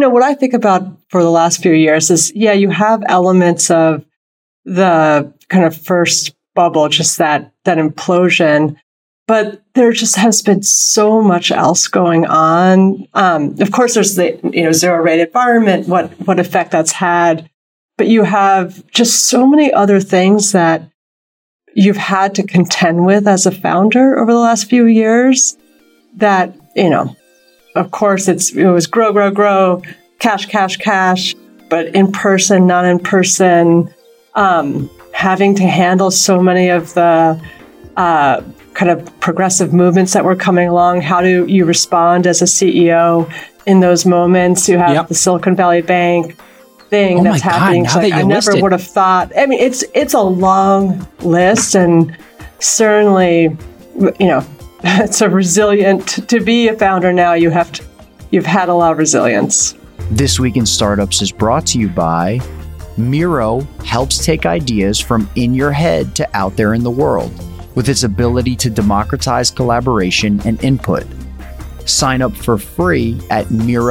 what I think about for the last few years is, you have elements of the kind of first bubble, just that implosion. But there just has been so much else going on. Of course, there's the zero rate environment, what effect that's had. But you have just so many other things that you've had to contend with as a founder over the last few years that, of course, it was grow, cash, but in person, not in person, having to handle so many of the kind of progressive movements that were coming along. How do you respond as a CEO in those moments? You have the Silicon Valley Bank thing that's happening. So I never would have thought. I mean, it's a long list, and certainly, it's a resilient. To be a founder now, you've had a lot of resilience. This Week in Startups is brought to you by Miro. Helps take ideas from in your head to out there in the world with its ability to democratize collaboration and input. Sign up for free at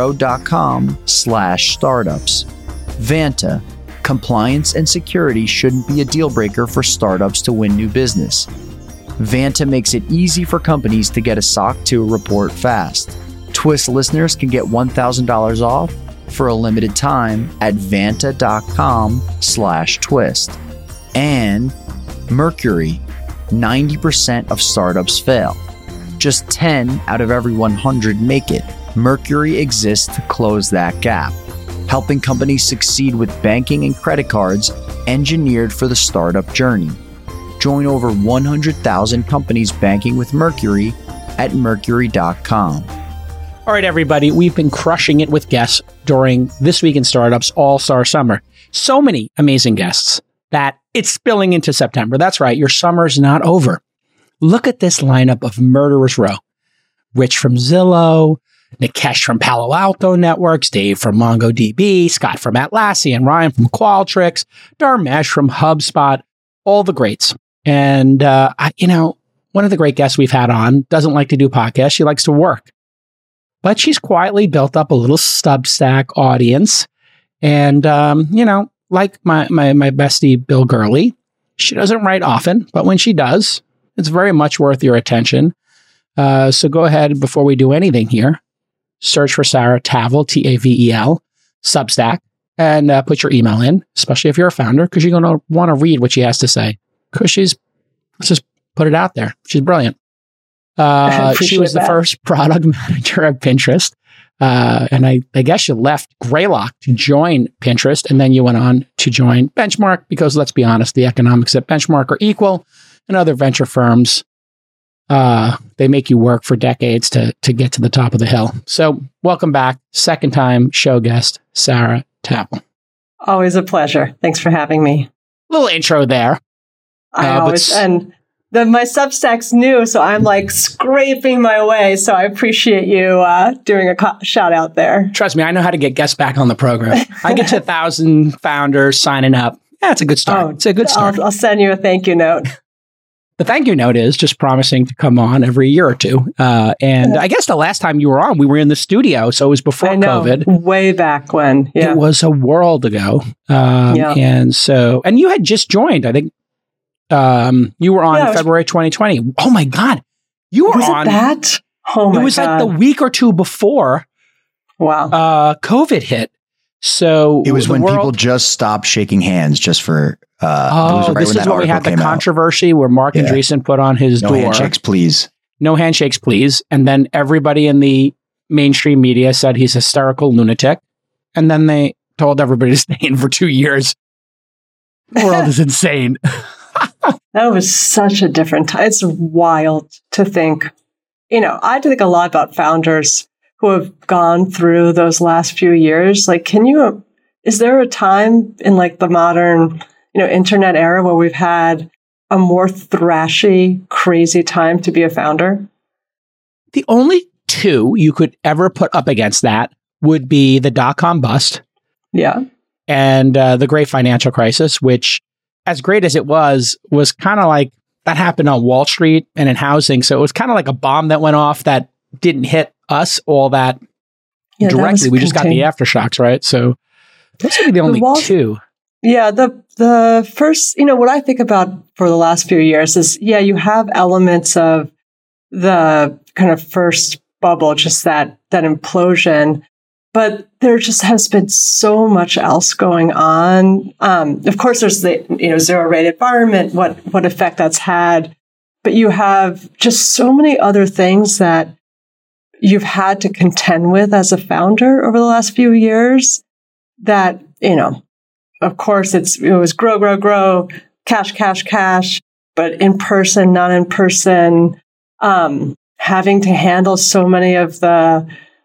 Miro.com/startups. Vanta. Compliance and security shouldn't be a deal breaker for startups to win new business. Vanta makes it easy for companies to get a SOC 2 report fast. Twist listeners can get $1,000 off for a limited time at Vanta.com/twist. And Mercury. 90% of startups fail. Just 10 out of every 100 make it. Mercury exists to close that gap, helping companies succeed with banking and credit cards engineered for the startup journey. Join over 100,000 companies banking with Mercury at Mercury.com. All right, everybody, we've been crushing it with guests during This Week in Startups All-Star Summer. So many amazing guests that it's spilling into September. That's right, your summer's not over. Look at this lineup of Murderers Row. Rich from Zillow, Nikesh from Palo Alto Networks, Dave from MongoDB, Scott from Atlassian, Ryan from Qualtrics, Dharmesh from HubSpot, all the greats. And, one of the great guests we've had on doesn't like to do podcasts. She likes to work. But she's quietly built up a little Substack audience. And, like my bestie, Bill Gurley, she doesn't write often, but when she does, it's very much worth your attention. So go ahead, before we do anything here, search for Sarah Tavel, Tavel, Substack, and put your email in, especially if you're a founder, because you're going to want to read what she has to say. Because let's just put it out there. She's brilliant. She was the first product manager at Pinterest. And I guess you left Greylock to join Pinterest, and then you went on to join Benchmark, because let's be honest, the economics at Benchmark are equal, and other venture firms, they make you work for decades to get to the top of the hill. So welcome back. Second time show guest, Sarah Tavel. Always a pleasure. Thanks for having me. Little intro there. My Substack's new, so I'm like scraping my way. So I appreciate you doing a shout out there. Trust me, I know how to get guests back on the program. I get to 1,000 founders signing up. Yeah, it's a good start. It's a good start. I'll send you a thank you note. The thank you note is just promising to come on every year or two. And I guess the last time you were on, we were in the studio, so it was before COVID. Way back when. Yeah. It was a world ago. And you had just joined, I think. You were on February 2020. Oh my God. You were on that? Oh my God. It was like the week or two before COVID hit. So it was when people just stopped shaking hands just for this is when we had the controversy where Mark Andreessen put on his door. No handshakes, please. No handshakes, please. And then everybody in the mainstream media said he's a hysterical lunatic. And then they told everybody to stay in for 2 years. The world is insane. That was such a different time. It's wild to think. I think a lot about founders who have gone through those last few years. Like, is there a time in like the modern, internet era where we've had a more thrashy, crazy time to be a founder? The only two you could ever put up against that would be the dot-com bust. Yeah. And the great financial crisis, which, as great as it was kind of like that happened on Wall Street and in housing. So it was kind of like a bomb that went off that didn't hit us all that directly. We just got the aftershocks, right? So those would be the only two. Yeah, the first, what I think about for the last few years is, you have elements of the kind of first bubble, just that implosion. But there just has been so much else going on. Of course, there's the zero rate environment, what effect that's had. But you have just so many other things that you've had to contend with as a founder over the last few years that, of course, it was grow, cash, but in person, not in person, having to handle so many of the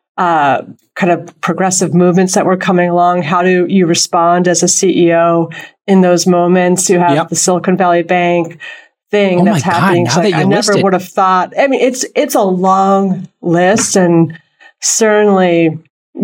kind of progressive movements that were coming along. How do you respond as a CEO in those moments? You have the Silicon Valley Bank thing that's happening. God, I never would have thought. I mean, it's a long list, and certainly,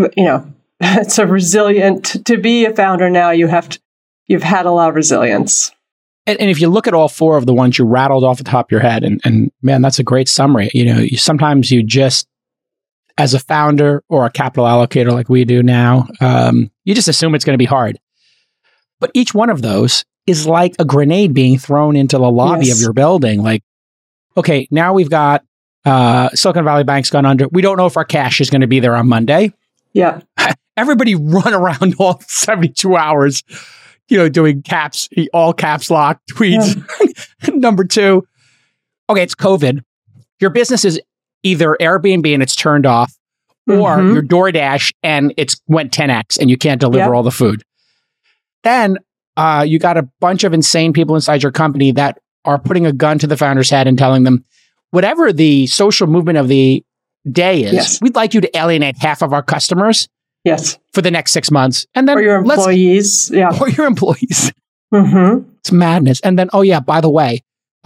it's a resilient to be a founder now. You've had a lot of resilience. And if you look at all four of the ones you rattled off the top of your head, and man, that's a great summary. Sometimes you just, as a founder or a capital allocator like we do now, you just assume it's going to be hard. But each one of those is like a grenade being thrown into the lobby of your building. Like, okay, now we've got Silicon Valley Bank's gone under. We don't know if our cash is going to be there on Monday. Yeah. Everybody run around all 72 hours, doing all caps lock tweets. Yeah. Number two, okay, it's COVID. Your business is either Airbnb and it's turned off, or your DoorDash and it's went 10x and you can't deliver all the food. Then you got a bunch of insane people inside your company that are putting a gun to the founder's head and telling them, whatever the social movement of the day is, we'd like you to alienate half of our customers for the next 6 months. And then or your employees. Or your employees. It's madness. And then, by the way,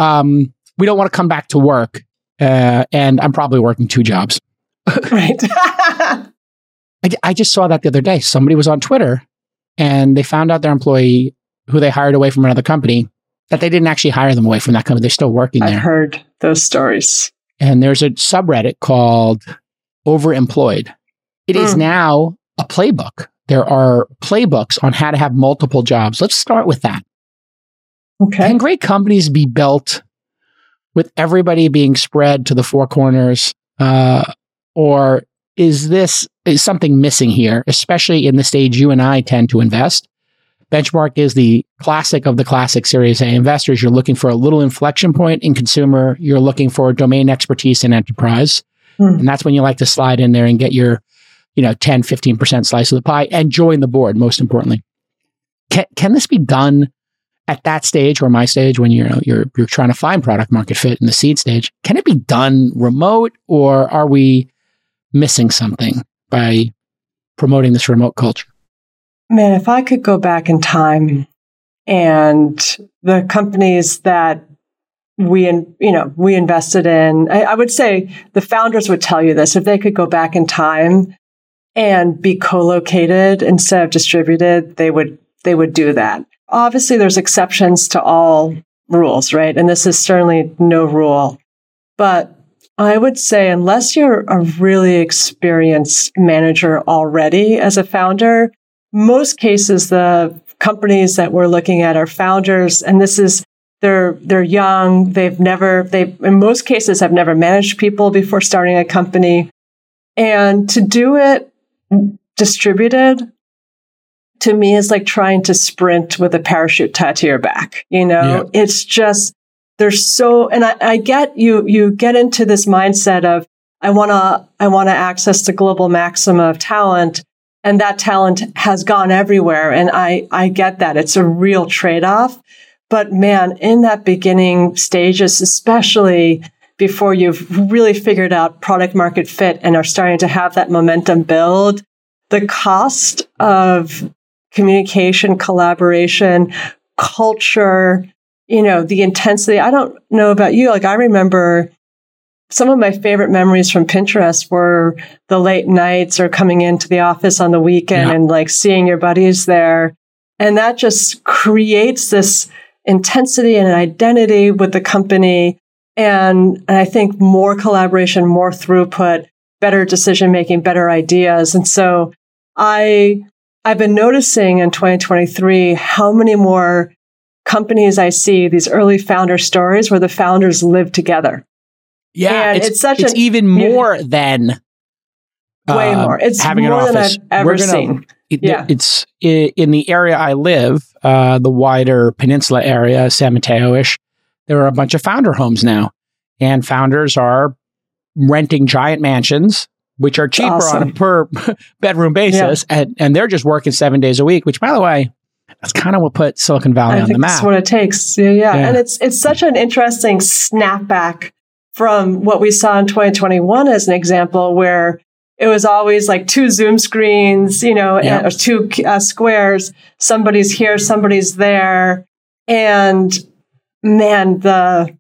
we don't want to come back to work. And I'm probably working 2 jobs. Right. I just saw that the other day. Somebody was on Twitter and they found out their employee who they hired away from another company, that they didn't actually hire them away from that company. They're still working there. I've heard those stories. And there's a subreddit called Overemployed. It is now a playbook. There are playbooks on how to have multiple jobs. Let's start with that. Okay. Can great companies be built with everybody being spread to the 4 corners? Or is something missing here, especially in the stage you and I tend to invest? Benchmark is the classic of the classic Series A investors. You're looking for a little inflection point in consumer. You're looking for domain expertise in enterprise. And that's when you like to slide in there and get your 10, 15% slice of the pie and join the board, most importantly. Can this be done at that stage, or my stage, when you're trying to find product market fit in the seed stage? Can it be done remote, or are we missing something by promoting this remote culture? Man, if I could go back in time, and the companies that we invested in, I would say the founders would tell you this: if they could go back in time and be co-located instead of distributed, they would do that. Obviously, there's exceptions to all rules, right? And this is certainly no rule. But I would say, unless you're a really experienced manager already as a founder, most cases, the companies that we're looking at are founders, and they're young. They in most cases have never managed people before starting a company. And to do it distributed, to me, is like trying to sprint with a parachute tied to your back. It's just, and I get you get into this mindset of, I want to access the global maxima of talent, and that talent has gone everywhere. And I get that. It's a real trade-off. But man, in that beginning stages, especially before you've really figured out product market fit and are starting to have that momentum build, the cost of communication, collaboration, culture, the intensity. I don't know about you. Like, I remember some of my favorite memories from Pinterest were the late nights or coming into the office on the weekend and like seeing your buddies there. And that just creates this intensity and an identity with the company. And I think more collaboration, more throughput, better decision making, better ideas. And so I've been noticing in 2023 how many more companies I see, these early founder stories where the founders live together. Yeah, and it's even more than way more. It's having more an office. Than I've ever seen. It's in the area I live, the wider peninsula area, San Mateo-ish. There are a bunch of founder homes now, and founders are renting giant mansions, which are cheaper on a per bedroom basis, and they're just working 7 days a week. Which, by the way, that's kind of what put Silicon Valley on the map. That's what it takes. Yeah, and it's such an interesting snapback from what we saw in 2021 as an example, where it was always like 2 Zoom screens, or 2 squares. Somebody's here, somebody's there. And man, the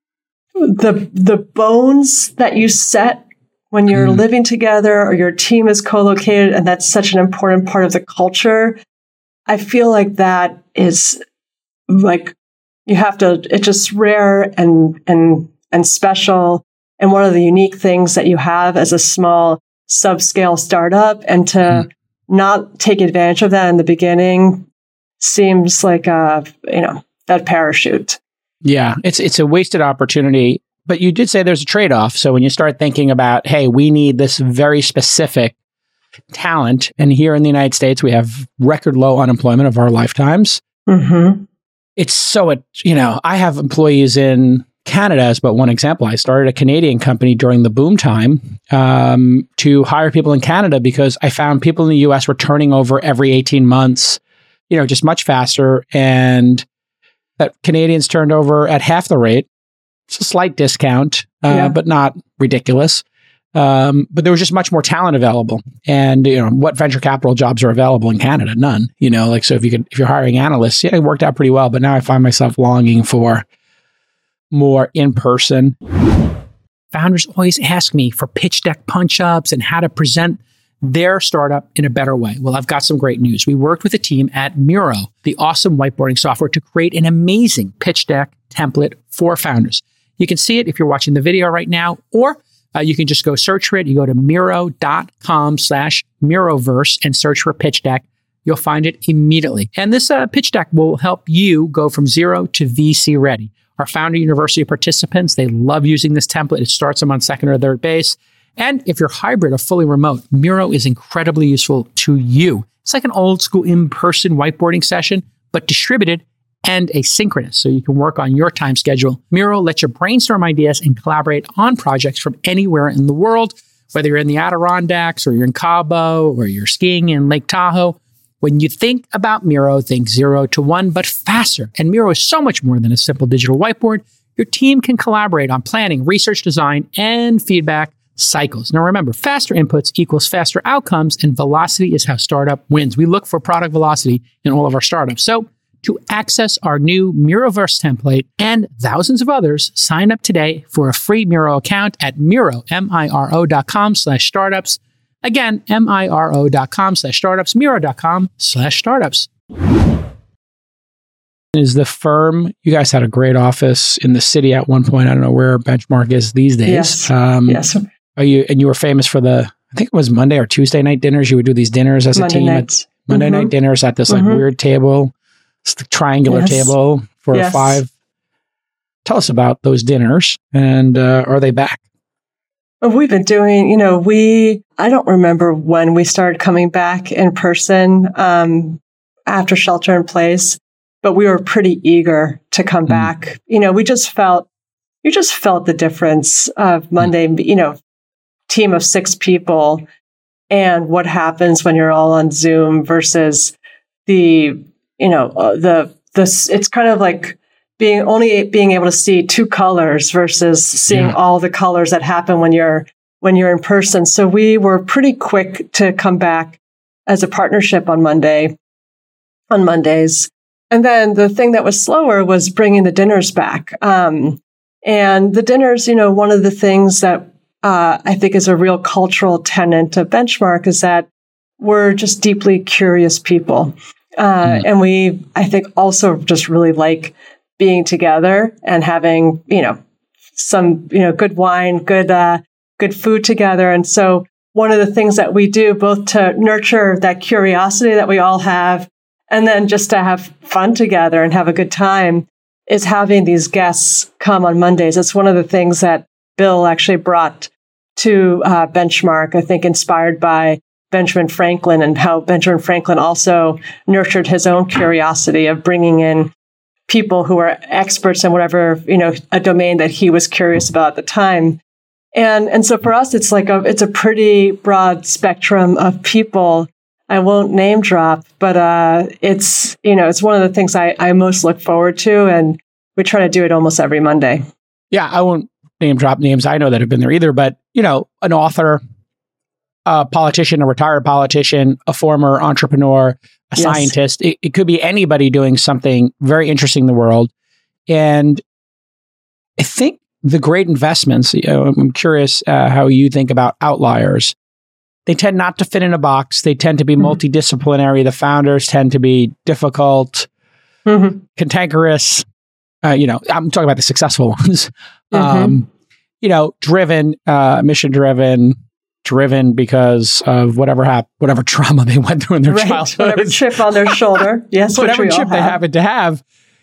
bones that you set when you're living together or your team is co-located, and that's such an important part of the culture. I feel like that is like, it's just rare and special. And one of the unique things that you have as a small subscale startup, and to not take advantage of that in the beginning seems like that parachute. Yeah, it's a wasted opportunity. But you did say there's a trade-off. So when you start thinking about, hey, we need this very specific talent, and here in the United States, we have record low unemployment of our lifetimes. It's so, I have employees in Canada as but one example. I started a Canadian company during the boom time to hire people in Canada because I found people in the US were turning over every 18 months, just much faster. And that Canadians turned over at half the rate. It's a slight discount, but not ridiculous. But there was just much more talent available. And, what venture capital jobs are available in Canada? None, so if you're hiring analysts, it worked out pretty well. But now I find myself longing for more in person. Founders always ask me for pitch deck punch-ups and how to present their startup in a better way. Well, I've got some great news. We worked with a team at Miro, the awesome whiteboarding software, to create an amazing pitch deck template for founders. You can see it if you're watching the video right now, or you can just go search for it. You go to Miro.com/Miroverse and search for pitch deck. You'll find it immediately. And this pitch deck will help you go from zero to VC ready. Our Founder University participants, they love using this template. It starts them on second or third base. And if you're hybrid or fully remote, Miro is incredibly useful to you. It's like an old school in-person whiteboarding session, but distributed and asynchronous, so you can work on your time schedule. Miro lets you brainstorm ideas and collaborate on projects from anywhere in the world, whether you're in the Adirondacks or you're in Cabo or you're skiing in Lake Tahoe. When you think about Miro, think 0 to 1, but faster. And Miro is so much more than a simple digital whiteboard. Your team can collaborate on planning, research, design, and feedback cycles. Now remember, faster inputs equals faster outcomes, and velocity is how startup wins. We look for product velocity in all of our startups. So to access our new Miroverse template and thousands of others, sign up today for a free Miro account at Miro.com/startups. Again, Miro.com/startups, Miro.com/startups. Is the firm, you guys had a great office in the city at one point. I don't know where Benchmark is these days. Yes. Yes. You were famous for I think it was Monday or Tuesday night dinners. You would do these dinners as a team. Monday night dinners at this weird table. It's the triangular table for 5. Tell us about those dinners, and are they back? We've been doing, I don't remember when we started coming back in person after shelter in place, but we were pretty eager to come back. You just felt the difference of Monday, team of 6 people, and what happens when you're all on Zoom versus it's kind of like being able to see 2 colors versus seeing all the colors that happen when you're in person. So we were pretty quick to come back as a partnership on Mondays. And then the thing that was slower was bringing the dinners back. And the dinners, one of the things that I think is a real cultural tenet of Benchmark is that we're just deeply curious people. And we, I think, also just really like being together and having, some, good wine, good food together. And so one of the things that we do both to nurture that curiosity that we all have, and then just to have fun together and have a good time, is having these guests come on Mondays. It's one of the things that Bill actually brought to Benchmark, I think inspired by Benjamin Franklin, and how Benjamin Franklin also nurtured his own curiosity of bringing in people who are experts in whatever, a domain that he was curious about at the time. And so for us, it's it's a pretty broad spectrum of people. I won't name drop, but it's one of the things I most look forward to, and we try to do it almost every Monday. Yeah, I won't name drop names I know that have been there either, but an author, a politician, a retired politician, a former entrepreneur, a scientist. It could be anybody doing something very interesting in the world. And I think the great investments, I'm curious how you think about outliers. They tend not to fit in a box. They tend to be multidisciplinary. The founders tend to be difficult, cantankerous. I'm talking about the successful ones. Driven, mission-driven because of whatever trauma they went through in their childhood. Whatever chip on their shoulder. Yes, whatever chip they happen to have.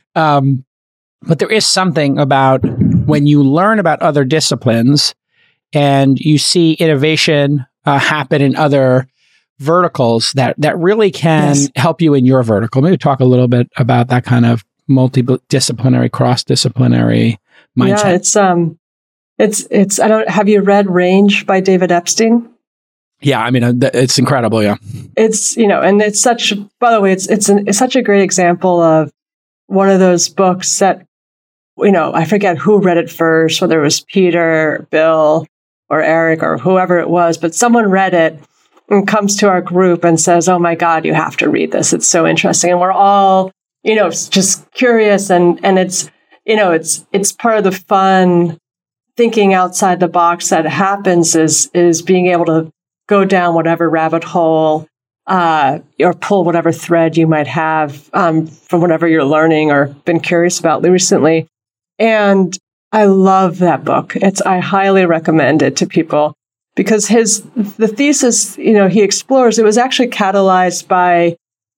But there is something about when you learn about other disciplines and you see innovation happen in other verticals that really can help you in your vertical. Maybe talk a little bit about that kind of multidisciplinary, cross-disciplinary mindset. Yeah, it's have you read Range by David Epstein? Yeah, I mean, it's incredible. Yeah. It's, and it's such, by the way, it's such a great example of one of those books that, I forget who read it first, whether it was Peter, Bill, or Eric, or whoever it was, but someone read it and comes to our group and says, "Oh my God, you have to read this. It's so interesting." And we're all, just curious. And it's, it's part of the fun thinking outside the box that happens is being able to go down whatever rabbit hole, or pull whatever thread you might have from whatever you're learning or been curious about recently. And I love that book. I highly recommend it to people because the thesis, he explores, it was actually catalyzed by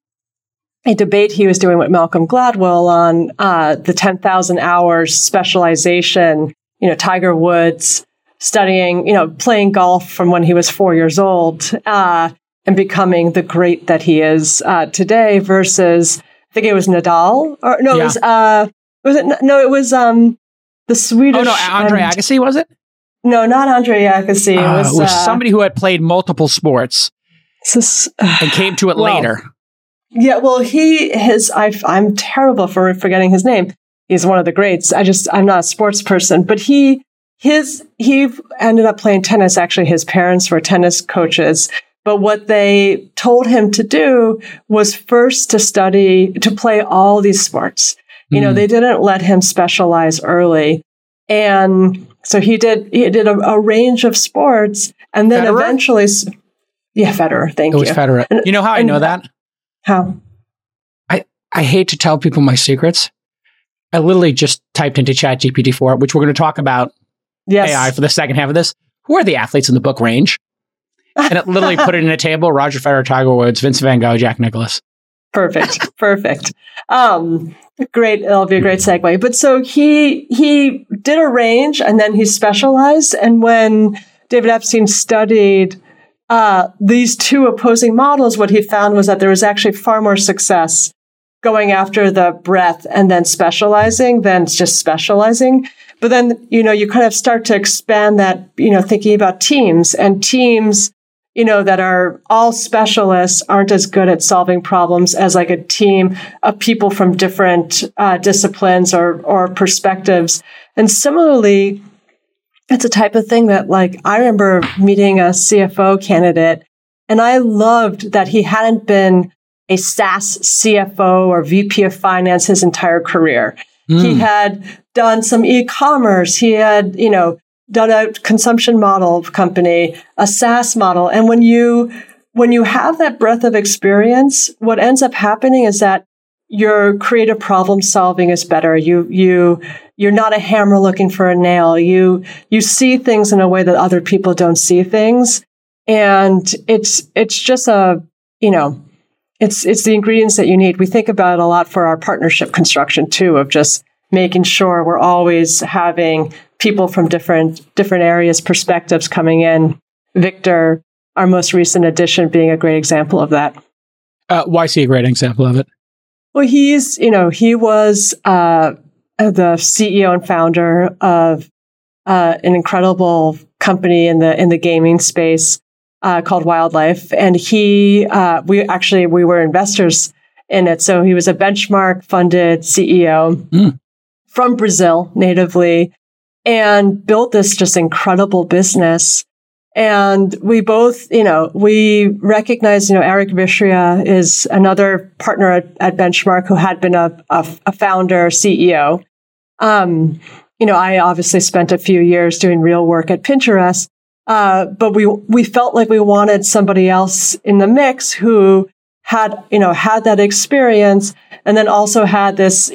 a debate he was doing with Malcolm Gladwell on the 10,000 hours specialization. Tiger Woods studying, playing golf from when he was 4 years old and becoming the great that he is today versus, I think it was Nadal, or no, yeah. It was the Swedish. Oh no, Andre Agassi, was it? No, not Andre Agassi. It was somebody who had played multiple sports and came to it later. Yeah, well, I'm terrible for forgetting his name. He's one of the greats. I'm not a sports person, but he ended up playing tennis. Actually, his parents were tennis coaches. But what they told him to do was first to play all these sports. They didn't let him specialize early. And so he did a range of sports. And then Federer? Eventually, Federer. Thank you. It was Federer. You know how I know that? How? I hate to tell people my secrets. I literally just typed into ChatGPT-4, which we're going to talk about AI for the second half of this. Who are the athletes in the book Range? And it literally put it in a table: Roger Federer, Tiger Woods, Vincent van Gogh, Jack Nicklaus. Perfect. Great. It'll be a great segue. But so he did a range and then he specialized. And when David Epstein studied these two opposing models, what he found was that there was actually far more success going after the breadth and then specializing than just specializing. But then, you kind of start to expand that, thinking about teams that are all specialists aren't as good at solving problems as like a team of people from different disciplines or perspectives. And similarly, it's a type of thing that I remember meeting a CFO candidate and I loved that he hadn't been a SaaS CFO or VP of finance his entire career. He had done some e-commerce. He had, done a consumption model company, a SaaS model. And when you have that breadth of experience, what ends up happening is that your creative problem solving is better. You're not a hammer looking for a nail. You see things in a way that other people don't see things. And it's just it's the ingredients that you need. We think about it a lot for our partnership construction too, of just making sure we're always having people from different areas, perspectives coming in. Victor, our most recent addition, being a great example of that. Why is he a great example of it? Well, he was the CEO and founder of an incredible company in the gaming space called Wildlife, and we were investors in it. So he was a Benchmark funded CEO from Brazil natively, and built this just incredible business. And we both, we recognize, Eric Vishria is another partner at Benchmark who had been a founder, CEO. I obviously spent a few years doing real work at Pinterest, but we felt like we wanted somebody else in the mix who had that experience, and then also had this,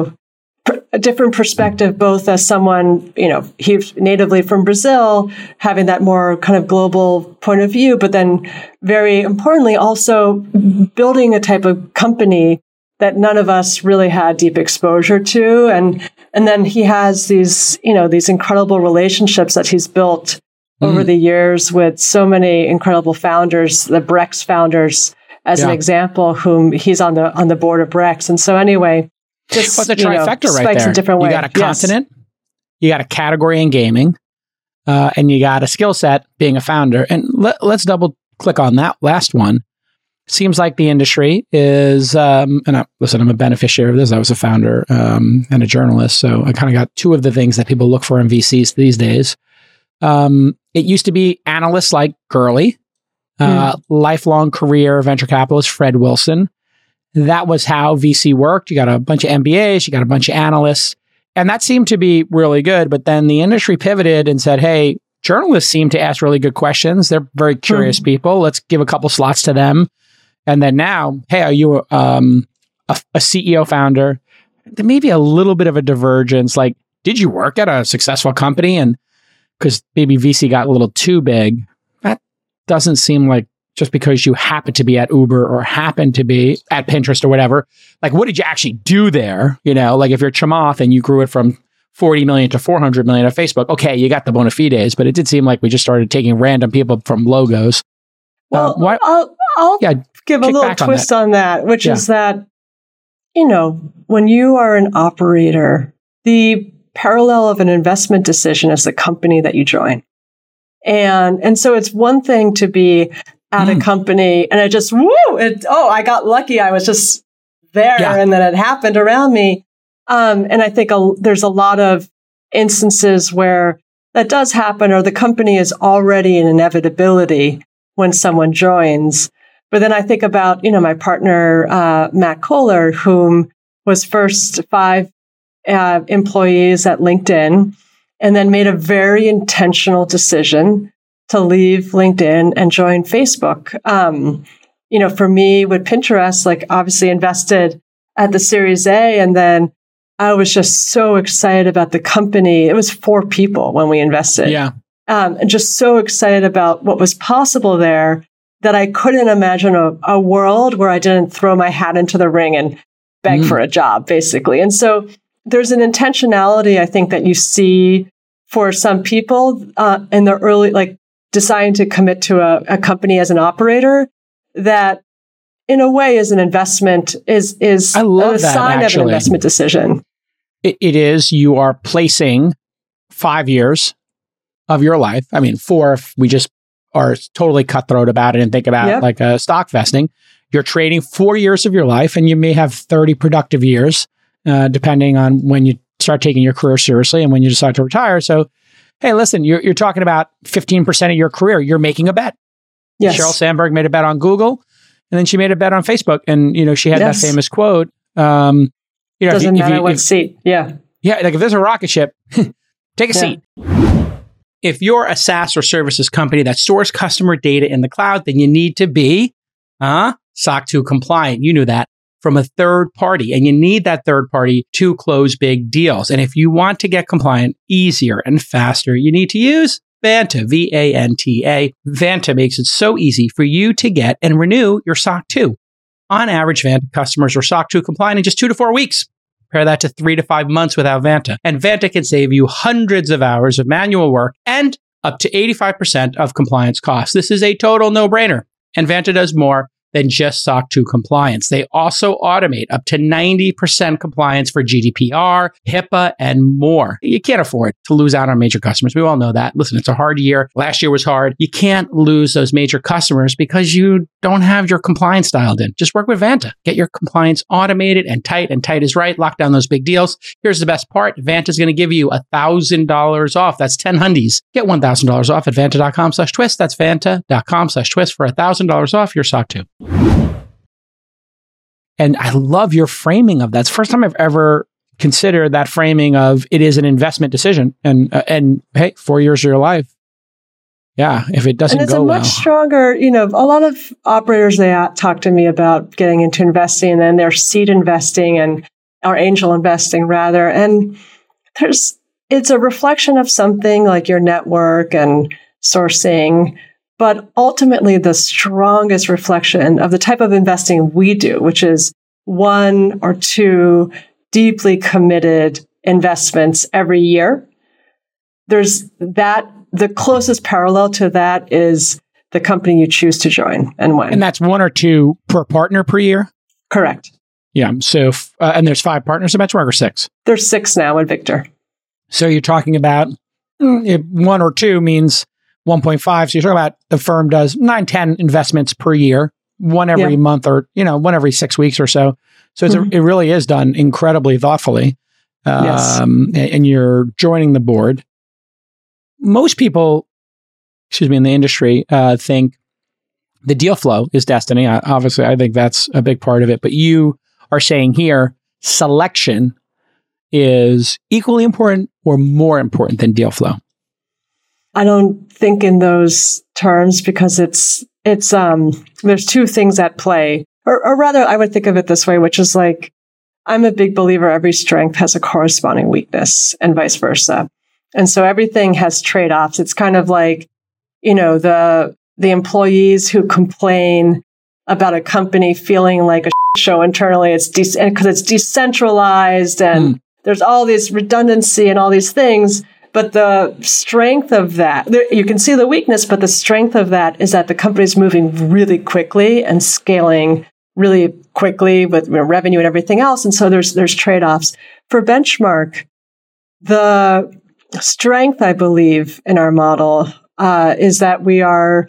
a different perspective, both as someone, he's natively from Brazil, having that more kind of global point of view, but then very importantly, also building a type of company that none of us really had deep exposure to. And then he has these incredible relationships that he's built over the years with so many incredible founders, the Brex founders, as an example, whom he's on the board of Brex. And so anyway, just, what's a trifecta right there? In different ways. You got a continent, you got a category in gaming, and you got a skill set being a founder. And let's double click on that last one. Seems like the industry is, I'm a beneficiary of this. I was a founder and a journalist, so I kind of got two of the things that people look for in VCs these days. It used to be analysts like Gurley, lifelong career venture capitalist Fred Wilson. That was how VC worked. You got a bunch of MBAs, you got a bunch of analysts, and that seemed to be really good. But then the industry pivoted and said, hey, journalists seem to ask really good questions. They're very curious people. Let's give a couple slots to them. And then now, hey, are you a CEO founder? There may be a little bit of a divergence. Like, did you work at a successful company? And because maybe VC got a little too big, that doesn't seem like just because you happen to be at Uber or happen to be at Pinterest or whatever. Like, what did you actually do there? Like if you're Chamath and you grew it from 40 million to 400 million at Facebook, okay, you got the bona fides, but it did seem like we just started taking random people from logos. Well, I'll give a little twist on that, which is that, when you are an operator, the parallel of an investment decision is the company that you join. And so it's one thing to be at a company and I just, I got lucky. I was just there and then it happened around me. And I think there's a lot of instances where that does happen, or the company is already an inevitability when someone joins. But then I think about, my partner, Matt Kohler, whom was first 5 employees at LinkedIn, and then made a very intentional decision to leave LinkedIn and join Facebook. For me with Pinterest, like obviously invested at the Series A, and then I was just so excited about the company. It was 4 people when we invested. Yeah. And just so excited about what was possible there that I couldn't imagine a world where I didn't throw my hat into the ring and beg for a job, basically. And so there's an intentionality, I think, that you see for some people in the early, like deciding to commit to a company as an operator that in a way is an investment, is a sign of an investment decision. It is. You are placing 5 years of your life. I mean, 4 if we just are totally cutthroat about it and think about like a stock vesting. You're trading 4 years of your life, and you may have 30 productive years, depending on when you start taking your career seriously and when you decide to retire. So, hey, listen, you're talking about 15% of your career. You're making a bet. Yes. Sheryl Sandberg made a bet on Google, and then she made a bet on Facebook. And, she had that famous quote. Doesn't matter what seat. Yeah. Yeah. Like if there's a rocket ship, take a seat. If you're a SaaS or services company that stores customer data in the cloud, then you need to be SOC 2 compliant. You knew that, from a third party. And you need that third party to close big deals. And if you want to get compliant easier and faster, you need to use Vanta, V-A-N-T-A. Vanta makes it so easy for you to get and renew your SOC 2. On average, Vanta customers are SOC 2 compliant in just 2 to 4 weeks. Compare that to 3 to 5 months without Vanta. And Vanta can save you hundreds of hours of manual work and up to 85% of compliance costs. This is a total no-brainer. And Vanta does more than just SOC 2 compliance. They also automate up to 90% compliance for GDPR, HIPAA, and more. You can't afford to lose out on major customers. We all know that. Listen, it's a hard year. Last year was hard. You can't lose those major customers because you don't have your compliance dialed in. Just work with Vanta. Get your compliance automated and tight is right. Lock down those big deals. Here's the best part. Vanta is going to give you $1,000 off. That's 10 hundies. Get $1,000 off at vanta.com/twist. That's vanta.com/twist for $1,000 off your SOC 2. And I love your framing of that. It's the first time I've ever considered that framing of it is an investment decision. And hey, 4 years of your life. Yeah, if it doesn't go well. And it's a much stronger, a lot of operators, they talk to me about getting into investing and then their seed investing or angel investing rather. And it's a reflection of something like your network and sourcing. But ultimately, the strongest reflection of the type of investing we do, which is 1 or 2 deeply committed investments every year, there's that. The closest parallel to that is the company you choose to join and when. And that's 1 or 2 per partner per year? Correct. Yeah. So, and there's 5 partners at Benchmark or 6? There's 6 now at Victor. So you're talking about 1 or 2 means 1.5. So you're talking about the firm does 9, 10 investments per year, one every month or, one every 6 weeks or so. So it really is done incredibly thoughtfully. Yes. And you're joining the board. Most people, in the industry, think the deal flow is destiny. Obviously, I think that's a big part of it. But you are saying here, selection is equally important or more important than deal flow. I don't think in those terms because it's there's 2 things at play, or rather, I would think of it this way, which is like I'm a big believer every strength has a corresponding weakness, and vice versa. And so everything has trade-offs. It's kind of like the employees who complain about a company feeling like a show internally. It's because it's decentralized and there's all this redundancy and all these things. But the strength of that, you can see the weakness, but the strength of that is that the company's moving really quickly and scaling really quickly with revenue and everything else. And so there's trade-offs. For Benchmark, the strength, I believe, in our model is that we are,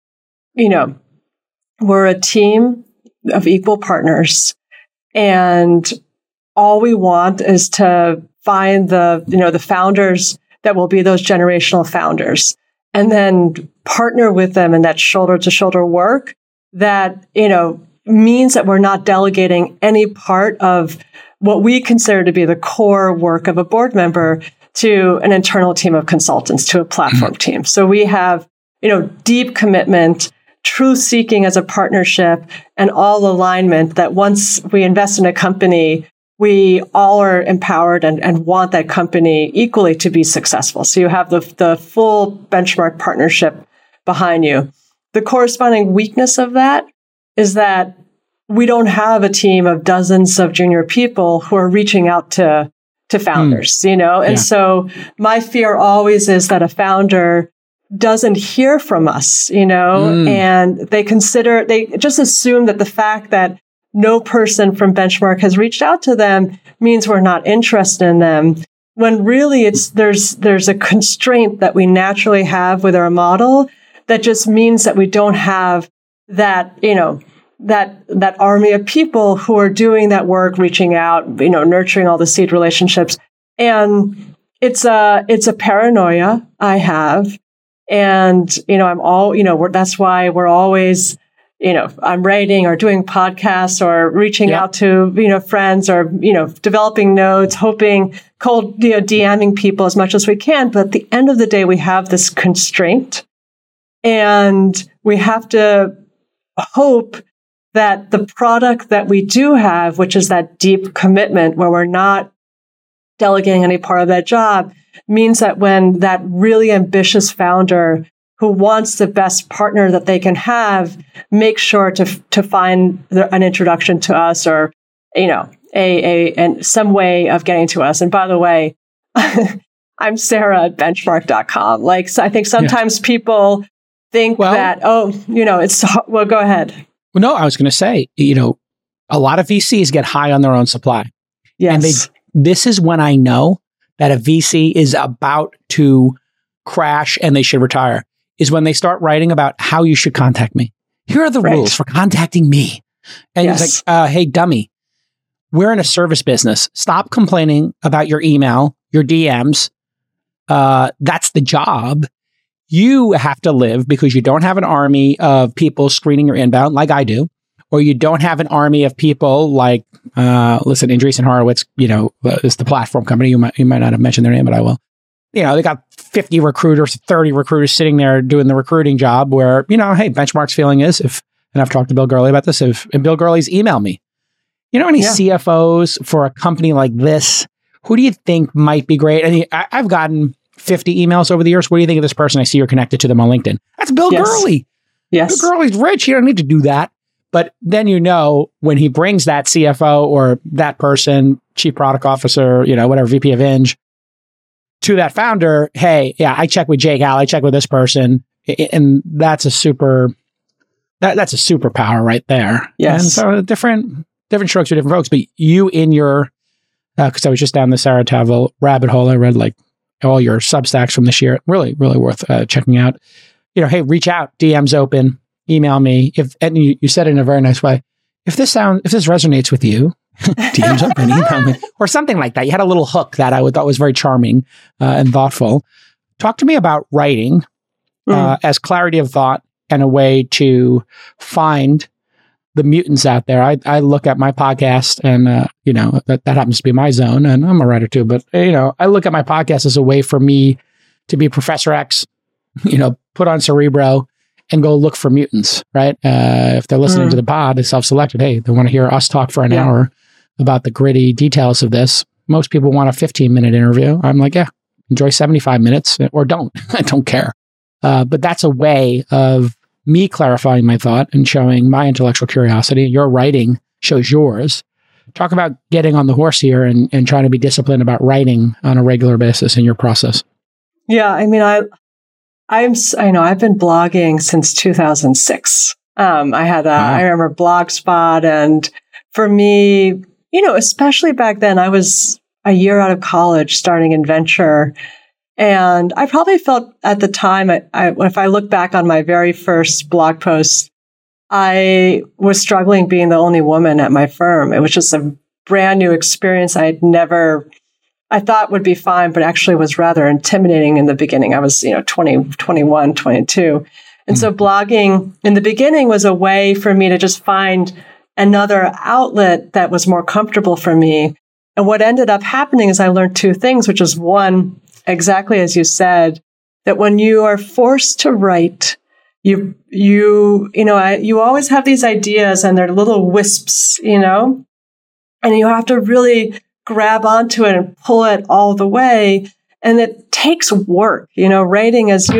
we're a team of equal partners. And all we want is to find the founders that will be those generational founders, and then partner with them in that shoulder to shoulder work that, means that we're not delegating any part of what we consider to be the core work of a board member to an internal team of consultants, to a platform team. So we have, deep commitment, truth seeking as a partnership, and all alignment that once we invest in a company, we all are empowered and want that company equally to be successful. So you have the full Benchmark partnership behind you. The corresponding weakness of that is that we don't have a team of dozens of junior people who are reaching out to founders, And so my fear always is that a founder doesn't hear from us, and they just assume that the fact that no person from Benchmark has reached out to them means we're not interested in them. When really there's a constraint that we naturally have with our model that just means that we don't have that, that army of people who are doing that work, reaching out, nurturing all the seed relationships. And it's a paranoia I have. And, that's why we're always, I'm writing or doing podcasts or reaching out to, friends or, developing notes, hoping, cold, DMing people as much as we can. But at the end of the day, we have this constraint and we have to hope that the product that we do have, which is that deep commitment where we're not delegating any part of that job means that when that really ambitious founder who wants the best partner that they can have, make sure to find an introduction to us, or, and some way of getting to us. And by the way, I'm Sarah at benchmark.com. So I think sometimes people think that, well, go ahead. Well, no, I was going to say, a lot of VCs get high on their own supply. Yes. And this is when I know that a VC is about to crash and they should retire, is when they start writing about how you should contact me. Here are the rules for contacting me. And it's like, hey, dummy, we're in a service business. Stop complaining about your email, your DMs. That's the job. You have to live because you don't have an army of people screening your inbound like I do, or you don't have an army of people like, Andreessen Horowitz, is the platform company. You might not have mentioned their name, but I will. They got 50 recruiters, 30 recruiters sitting there doing the recruiting job where, hey, Benchmark's feeling is and I've talked to Bill Gurley about this, and Bill Gurley's emailed me. Any CFOs for a company like this, who do you think might be great? And I've gotten 50 emails over the years. What do you think of this person? I see you're connected to them on LinkedIn. That's Bill Gurley. Yes. Bill Gurley's rich. You don't need to do that. But then, when he brings that CFO or that person, chief product officer, whatever, VP of Eng, to that founder, hey, I check with Jake Al, I check with this person. And that's a superpower right there. Yes. And so different strokes for different folks. But you in your, because I was just down the Sarah Tavel rabbit hole, I read all your Substacks from this year. Really, really worth checking out. Hey, reach out, DM's open, email me. And you said it in a very nice way. If this resonates with you, DM's open, email me, or something like that. You had a little hook that I thought was very charming and thoughtful. Talk to me about writing as clarity of thought and a way to find the mutants out there. I look at my podcast and, that happens to be my zone, and I'm a writer too, but, I look at my podcast as a way for me to be Professor X, put on Cerebro and go look for mutants, right? If they're listening to the pod, it's self-selected. Hey, they want to hear us talk for an hour about the gritty details of this. Most people want a 15-minute interview. I'm like, enjoy 75 minutes or don't. I don't care. But that's a way of me clarifying my thought and showing my intellectual curiosity. Your writing shows yours. Talk about getting on the horse here and trying to be disciplined about writing on a regular basis in your process. Yeah, I mean, I've been blogging since 2006. I remember Blogspot, and for me, especially back then, I was a year out of college starting in venture. And I probably felt at the time, if I look back on my very first blog post, I was struggling being the only woman at my firm. It was just a brand new experience I thought would be fine, but actually was rather intimidating in the beginning. I was, 20, 21, 22. And so blogging in the beginning was a way for me to just find another outlet that was more comfortable for me. And what ended up happening is I learned two things, which is one, exactly as you said, that when you are forced to write, you always have these ideas and they're little wisps, and you have to really grab onto it and pull it all the way. And it takes work, writing, as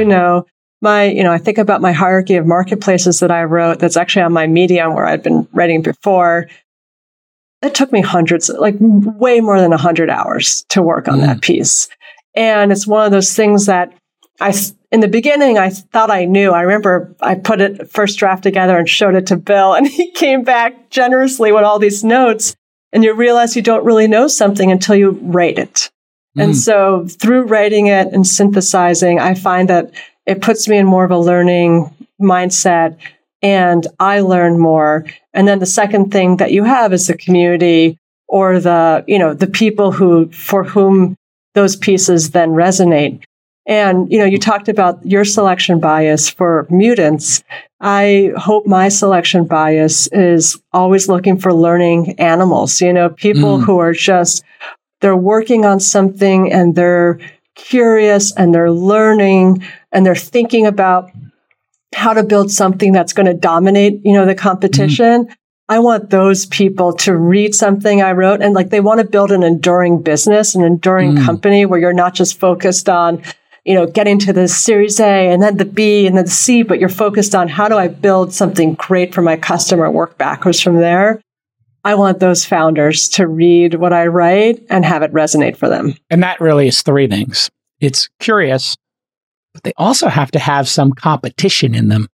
I think about my hierarchy of marketplaces that I wrote, that's actually on my Medium where I'd been writing before. It took me way more than 100 hours to work on that piece. And it's one of those things that in the beginning, I thought I knew. I remember I put it first draft together and showed it to Bill, and he came back generously with all these notes. And you realize you don't really know something until you write it. And so through writing it and synthesizing, I find that it puts me in more of a learning mindset, and I learn more. And then the second thing that you have is the community, or the people for whom those pieces then resonate. And, you talked about your selection bias for mutants. I hope my selection bias is always looking for learning animals, people who are they're working on something and they're curious and they're learning and they're thinking about how to build something that's going to dominate, the competition. I want those people to read something I wrote and like they want to build an enduring business, an enduring company where you're not just focused on, getting to the Series A and then the B and then the C, but you're focused on how do I build something great for my customer, work backwards from there. I want those founders to read what I write and have it resonate for them. And that really is three things. It's curious, but they also have to have some competition in them.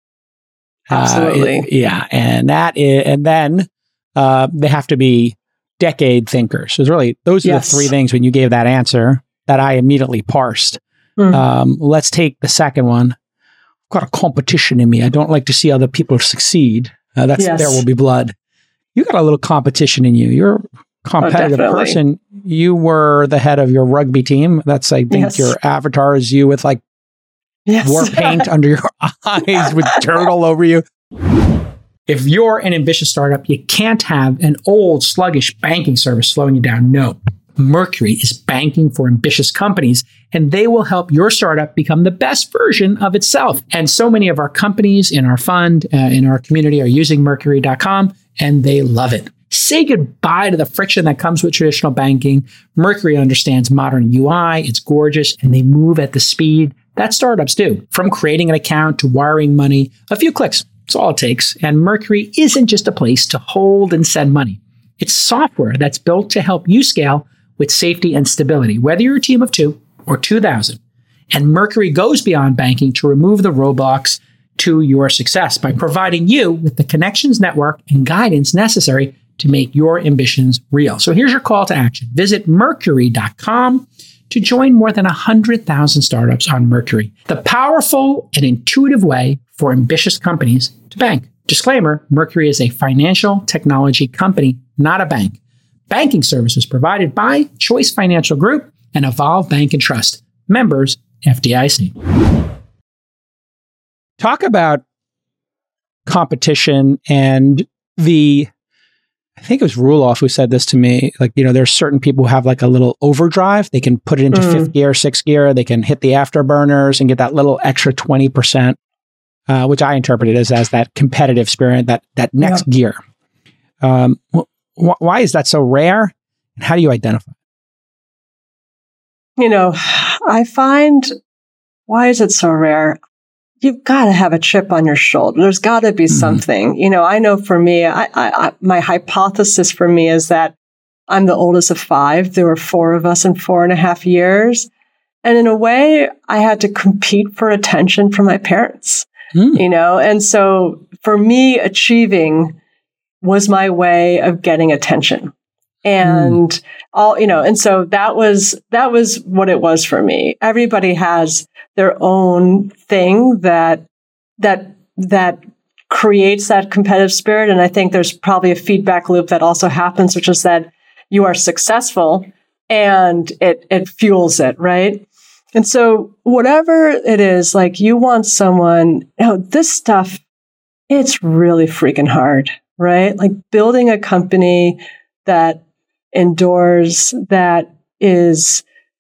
Absolutely. And then they have to be decade thinkers. So really, those are the three things when you gave that answer that I immediately parsed. Let's take the second one. I've got a competition in me. I don't like to see other people succeed. There will be blood. You got a little competition in you. You're a competitive person. You were the head of your rugby team. That's, I think, your avatar is you with like war paint under your eyes with dirt all over you. If you're an ambitious startup, you can't have an old, sluggish banking service slowing you down. No. Mercury is banking for ambitious companies, and they will help your startup become the best version of itself. And so many of our companies in our fund, in our community are using Mercury.com, and they love it. Say goodbye to the friction that comes with traditional banking. Mercury understands modern UI, it's gorgeous, and they move at the speed that startups do. From creating an account to wiring money, a few clicks, that's all it takes. And Mercury isn't just a place to hold and send money. It's software that's built to help you scale with safety and stability, whether you're a team of 2 or 2,000. And Mercury goes beyond banking to remove the roadblocks to your success by providing you with the connections, network, and guidance necessary to make your ambitions real. So here's your call to action. Visit Mercury.com to join more than 100,000 startups on Mercury, the powerful and intuitive way for ambitious companies to bank. Disclaimer, Mercury is a financial technology company, not a bank. Banking services provided by Choice Financial Group and Evolve Bank and Trust. Members, FDIC. Talk about competition and I think it was Ruloff who said this to me, like, there's certain people who have like a little overdrive. They can put it into fifth gear, sixth gear. They can hit the afterburners and get that little extra 20%, which I interpreted as that competitive spirit, that next gear. Why is that so rare? And how do you identify it? I find, why is it so rare? You've got to have a chip on your shoulder. There's got to be something. I know for me, my hypothesis for me is that I'm the oldest of 5. There were 4 of us in 4.5 years. And in a way, I had to compete for attention from my parents, And so for me, achieving was my way of getting attention. And and so that was what it was for me. Everybody has their own thing that creates that competitive spirit. And I think there's probably a feedback loop that also happens, which is that you are successful and it fuels it, right? And so whatever it is, like you want someone, this stuff, it's really freaking hard, right? Like building a company that endures, that is,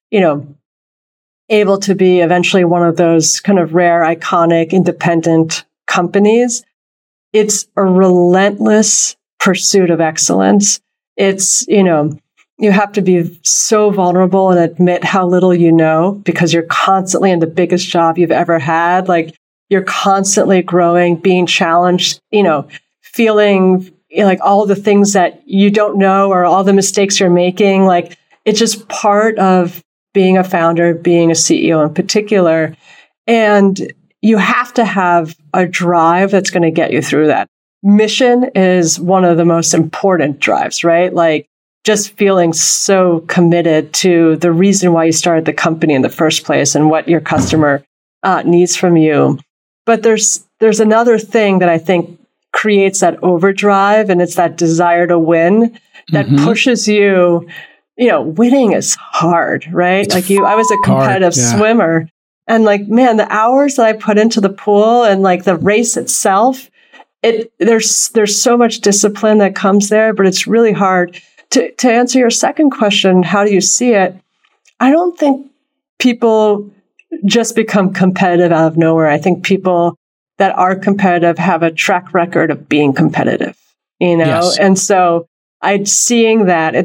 able to be eventually one of those kind of rare, iconic, independent companies. It's a relentless pursuit of excellence. It's, you have to be so vulnerable and admit how little you know because you're constantly in the biggest job you've ever had. Like you're constantly growing, being challenged, feeling like all the things that you don't know or all the mistakes you're making. Like it's just part of being a founder, being a CEO in particular. And you have to have a drive that's going to get you through that. Mission is one of the most important drives, right? Like just feeling so committed to the reason why you started the company in the first place and what your customer needs from you. But there's another thing that I think creates that overdrive, and it's that desire to win that pushes you. Winning is hard, right? Like I was a competitive swimmer, and like, man, the hours that I put into the pool and like the race itself, there's so much discipline that comes there, but it's really hard. To answer your second question, how do you see it? I don't think people just become competitive out of nowhere. I think people that are competitive have a track record of being competitive. Yes. And so I'm seeing that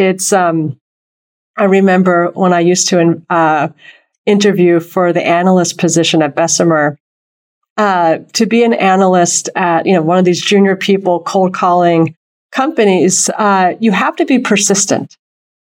I remember when I used to interview for the analyst position at Bessemer, to be an analyst at, one of these junior people cold calling companies, you have to be persistent.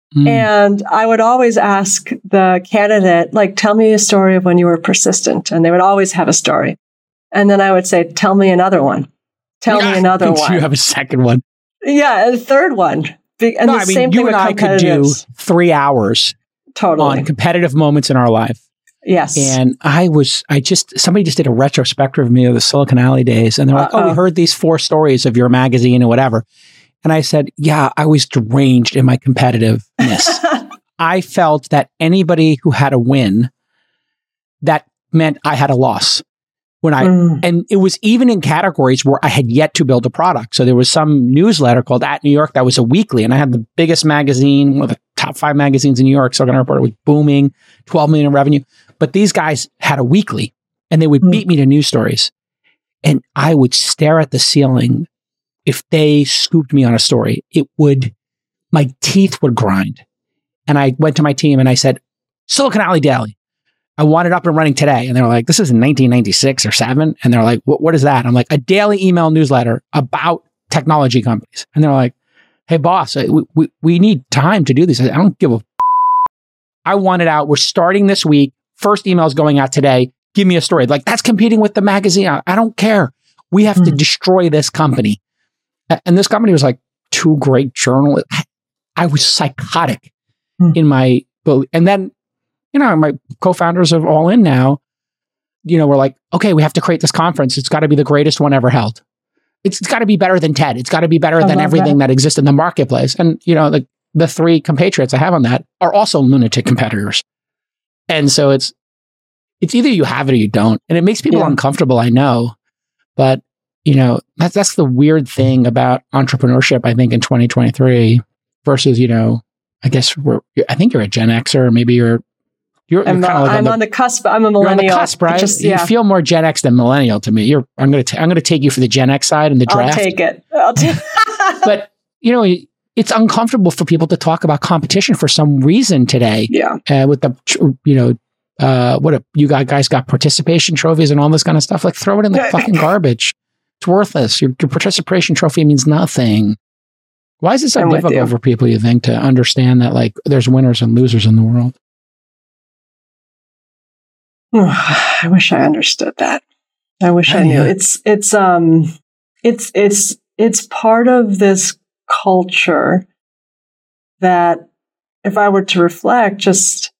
And I would always ask the candidate, like, tell me a story of when you were persistent. And they would always have a story. And then I would say, tell me another one. Tell me another one. You have a second one. Yeah, a third one. And no, same thing you and I could do 3 hours on competitive moments in our life. Yes. And somebody just did a retrospective of me of the Silicon Alley days. And they're like, we heard these 4 stories of your magazine or whatever. And I said, yeah, I was deranged in my competitiveness. I felt that anybody who had a win, that meant I had a loss. And it was even in categories where I had yet to build a product. So there was some newsletter called At New York that was a weekly, and I had the biggest magazine, one of the top 5 magazines in New York. Silicon Report was booming, 12 million in revenue. But these guys had a weekly, and they would beat me to news stories. And I would stare at the ceiling. If they scooped me on a story, my teeth would grind. And I went to my team and I said, Silicon Alley Daily, I want it up and running today. And they were like, this is in 1996 or 7. And they're like, what is that? I'm like, a daily email newsletter about technology companies. And they're like, hey, boss, we need time to do this. I don't give a I want it out. We're starting this week. First email is going out today. Give me a story. Like, that's competing with the magazine. I don't care. We have to destroy this company. And this company was like 2 great journalists. I was psychotic in my, and then, my co-founders of All In now, we're like, okay, we have to create this conference. It's got to be the greatest one ever held. It's got to be better than TED. It's got to be better than everything that exists in the marketplace. And, the 3 compatriots I have on that are also lunatic competitors. And so it's either you have it or you don't. And it makes people uncomfortable, I know. But, that's the weird thing about entrepreneurship, I think, in 2023 versus, I guess I think you're a Gen Xer, or maybe you're I'm on the cusp. I'm a millennial. You're on the cusp, right? You feel more Gen X than millennial to me. I'm going to take you for the Gen X side in the draft. I'll take it. But it's uncomfortable for people to talk about competition for some reason today. Yeah. With the you guys got participation trophies and all this kind of stuff. Like, throw it in the fucking garbage. It's worthless. Your participation trophy means nothing. Why is it so difficult for people, you think, to understand that, like, there's winners and losers in the world? I wish I understood that. I wish I knew. It's part of this culture that, if I were to reflect, just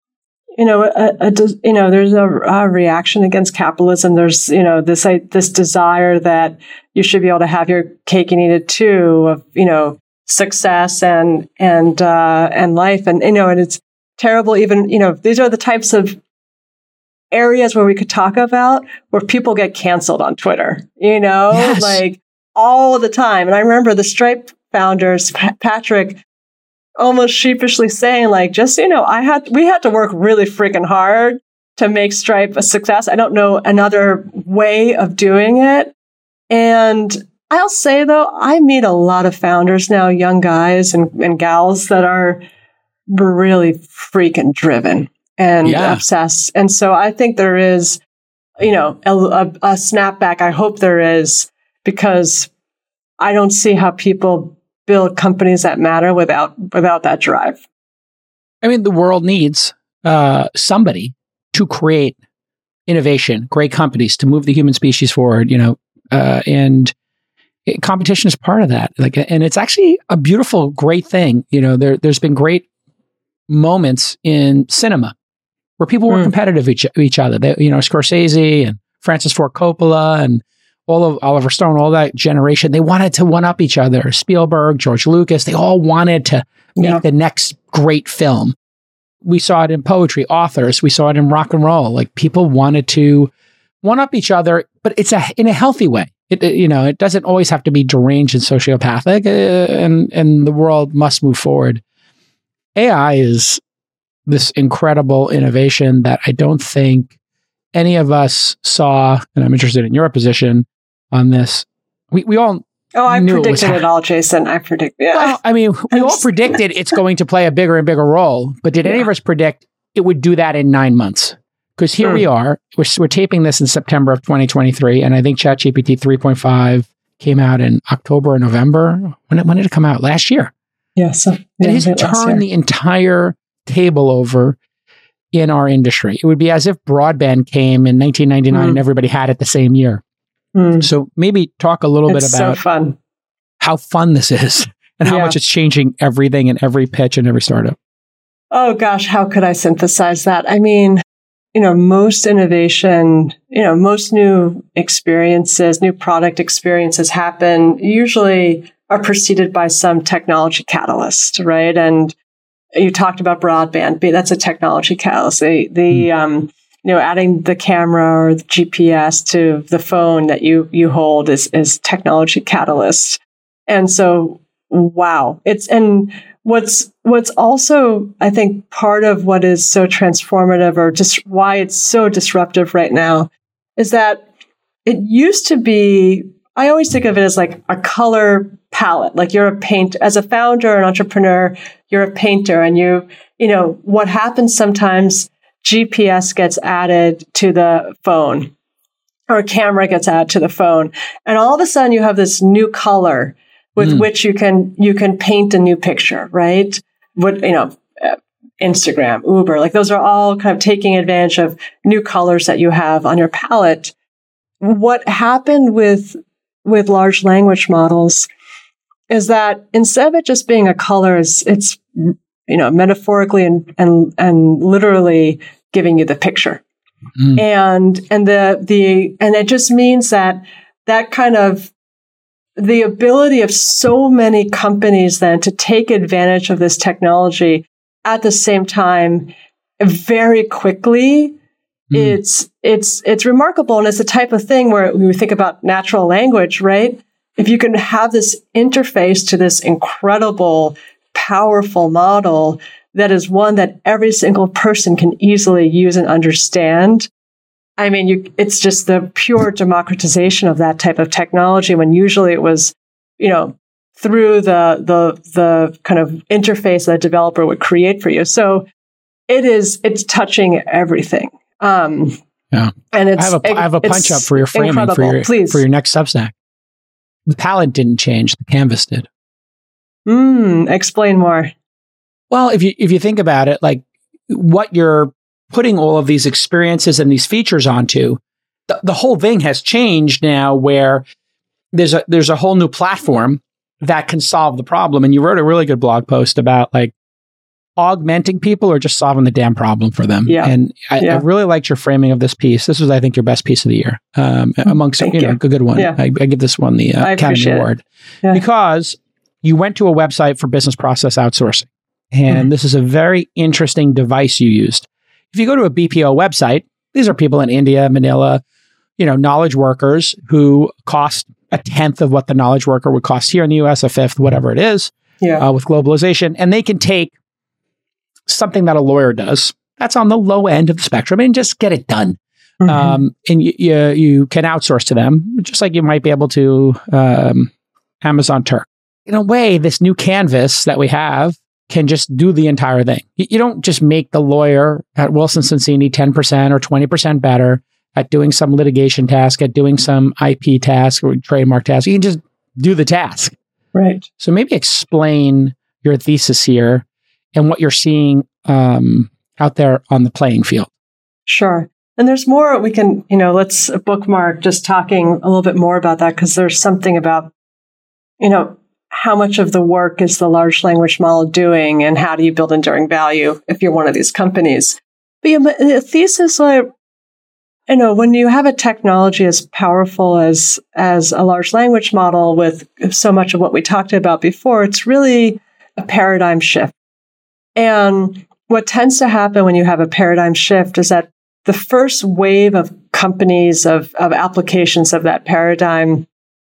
there's a reaction against capitalism. There's this desire that you should be able to have your cake and eat it too, of success and life, and and it's terrible. Even these are the types of areas where we could talk about where people get canceled on Twitter, Yes. like all the time. And I remember the Stripe founders, Patrick, almost sheepishly saying, like, just, we had to work really freaking hard to make Stripe a success. I don't know another way of doing it. And I'll say, though, I meet a lot of founders now, young guys and gals that are really freaking driven and obsessed. And so I think there is, a snapback. I hope there is, because I don't see how people build companies that matter without that drive. I mean, the world needs somebody to create innovation, great companies to move the human species forward, and competition is part of that. And it's actually a beautiful, great thing. There's been great moments in cinema where people were competitive each other. Scorsese and Francis Ford Coppola and all of Oliver Stone, all that generation, they wanted to one-up each other. Spielberg, George Lucas, they all wanted to make the next great film. We saw it in poetry, authors. We saw it in rock and roll. Like, people wanted to one-up each other, but it's in a healthy way. It doesn't always have to be deranged and sociopathic, and the world must move forward. AI is this incredible innovation that I don't think any of us saw, and I'm interested in your position on this. We all Oh, I knew predicted it all, Jason. I predicted. Yeah. Well, I mean, we all predicted it's going to play a bigger and bigger role, but did any of us predict it would do that in 9 months? Because here we are, we're taping this in September of 2023, and I think ChatGPT 3.5 came out in October or November. When did it come out? Last year. Yeah. So it has turned the entire table over in our industry. It would be as if broadband came in 1999 and everybody had it the same year. So maybe talk a little bit about how fun this is and how much it's changing everything and every pitch and every startup. Oh gosh, how could I synthesize that? I mean, most innovation, most new experiences, new product experiences usually are preceded by some technology catalyst, right? And you talked about broadband. That's a technology catalyst. Adding the camera or the GPS to the phone that you hold is technology catalyst. And so, wow. What's also, I think, part of what is so transformative or just why it's so disruptive right now is that it used to be, I always think of it as like a color palette. Like you're a painter, as a founder, an entrepreneur, you're a painter, and what happens sometimes, GPS gets added to the phone or a camera gets added to the phone. And all of a sudden you have this new color with which you can paint a new picture, right? Instagram, Uber, like those are all kind of taking advantage of new colors that you have on your palette. What happened with large language models is that instead of it just being a color, it's metaphorically and literally giving you the picture. And it just means that kind of the ability of so many companies then to take advantage of this technology at the same time very quickly, it's remarkable. And it's the type of thing where we think about natural language, right? If you can have this interface to this incredible, powerful model that is one that every single person can easily use and understand, I mean, it's just the pure democratization of that type of technology when usually it was, through the kind of interface that a developer would create for you. So it's touching everything. And it's, I have a punch up for your framing for your next Substack. The palette didn't change. The canvas did. Explain more. Well, if you think about it, like what you're putting all of these experiences and these features onto, the whole thing has changed now where there's a whole new platform that can solve the problem. And you wrote a really good blog post about like augmenting people or just solving the damn problem for them. Yeah. And I really liked your framing of this piece. This was, I think, your best piece of the year amongst a good one. Yeah. I give this one the Academy Award because you went to a website for business process outsourcing. And this is a very interesting device you used. If you go to a BPO website, these are people in India, Manila, knowledge workers who cost a tenth of what the knowledge worker would cost here in the US, a fifth, whatever it is, with globalization. And they can take something that a lawyer does, that's on the low end of the spectrum, and just get it done. And you can outsource to them, just like you might be able to Amazon Turk. In a way, this new canvas that we have can just do the entire thing. You don't just make the lawyer at Wilson Sonsini 10% or 20% better at doing some litigation task, at doing some IP task or trademark task. You can just do the task. Right. So maybe explain your thesis here and what you're seeing out there on the playing field. Sure. And there's more we can, let's bookmark just talking a little bit more about that because there's something about, how much of the work is the large language model doing and how do you build enduring value if you're one of these companies? But the thesis, when you have a technology as powerful as a large language model with so much of what we talked about before, it's really a paradigm shift. And what tends to happen when you have a paradigm shift is that the first wave of companies, of applications of that paradigm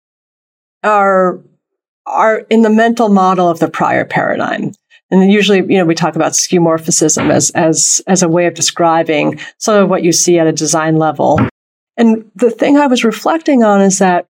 are in the mental model of the prior paradigm. And then usually, we talk about skeuomorphism as a way of describing some of what you see at a design level. And the thing I was reflecting on is that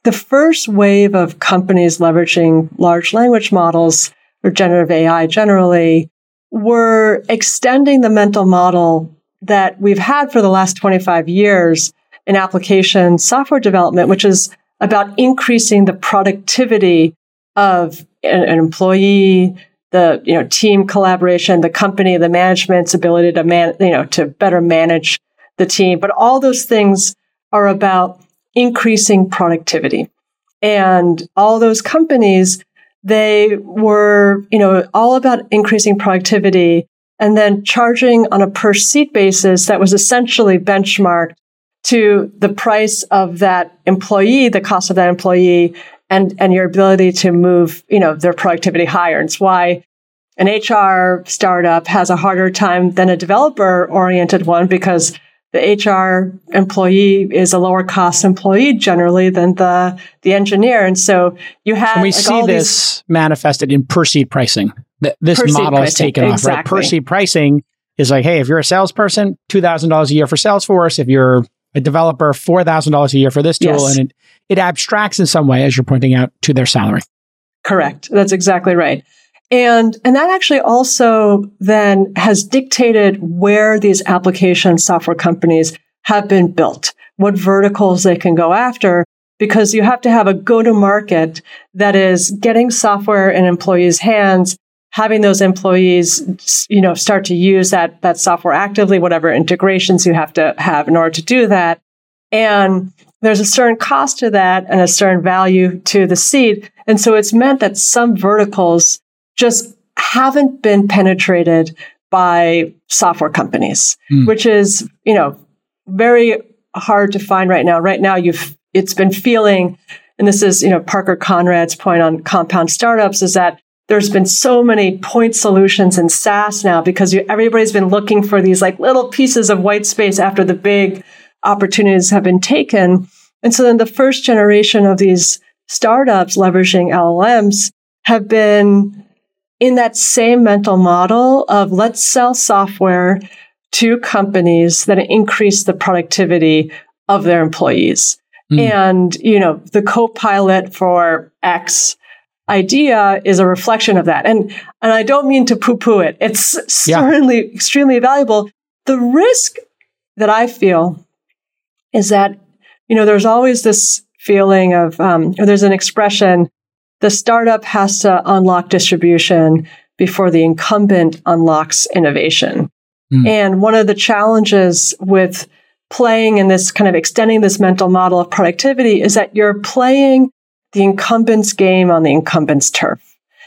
the first wave of companies leveraging large language models or generative AI generally were extending the mental model that we've had for the last 25 years in application software development, which is about increasing the productivity of an employee, the team collaboration, the company, the management's ability to to better manage the team. But all those things are about increasing productivity. And all those companies, they were, all about increasing productivity and then charging on a per seat basis that was essentially benchmarked to the price of that employee, the cost of that employee, and your ability to move, their productivity higher. And it's why an HR startup has a harder time than a developer-oriented one, because the HR employee is a lower cost employee generally than the engineer. And so you have... And we see this manifested in per seat pricing. This model is taken off, right? Per seat pricing is like, hey, if you're a salesperson, $2,000 a year for Salesforce. If you're a developer, $4,000 a year for this tool. Yes. And it abstracts in some way, as you're pointing out, to their salary. Correct. That's exactly right. And that actually also then has dictated where these application software companies have been built, what verticals they can go after, because you have to have a go-to-market that is getting software in employees' hands, having those employees, start to use that software actively, whatever integrations you have to have in order to do that. And there's a certain cost to that and a certain value to the seat. And so it's meant that some verticals just haven't been penetrated by software companies, which is, very hard to find right now. Right now, it's been feeling, and this is, Parker Conrad's point on compound startups, is that there's been so many point solutions in SaaS now because everybody's been looking for these like little pieces of white space after the big opportunities have been taken. And so then the first generation of these startups leveraging LLMs have been in that same mental model of let's sell software to companies that increase the productivity of their employees. And, the Copilot for X idea is a reflection of that. And I don't mean to poo-poo it. It's certainly extremely valuable. The risk that I feel is that, there's always this feeling of, or there's an expression, the startup has to unlock distribution before the incumbent unlocks innovation. And one of the challenges with playing in this kind of extending this mental model of productivity is that you're playing the incumbent's game on the incumbent's turf.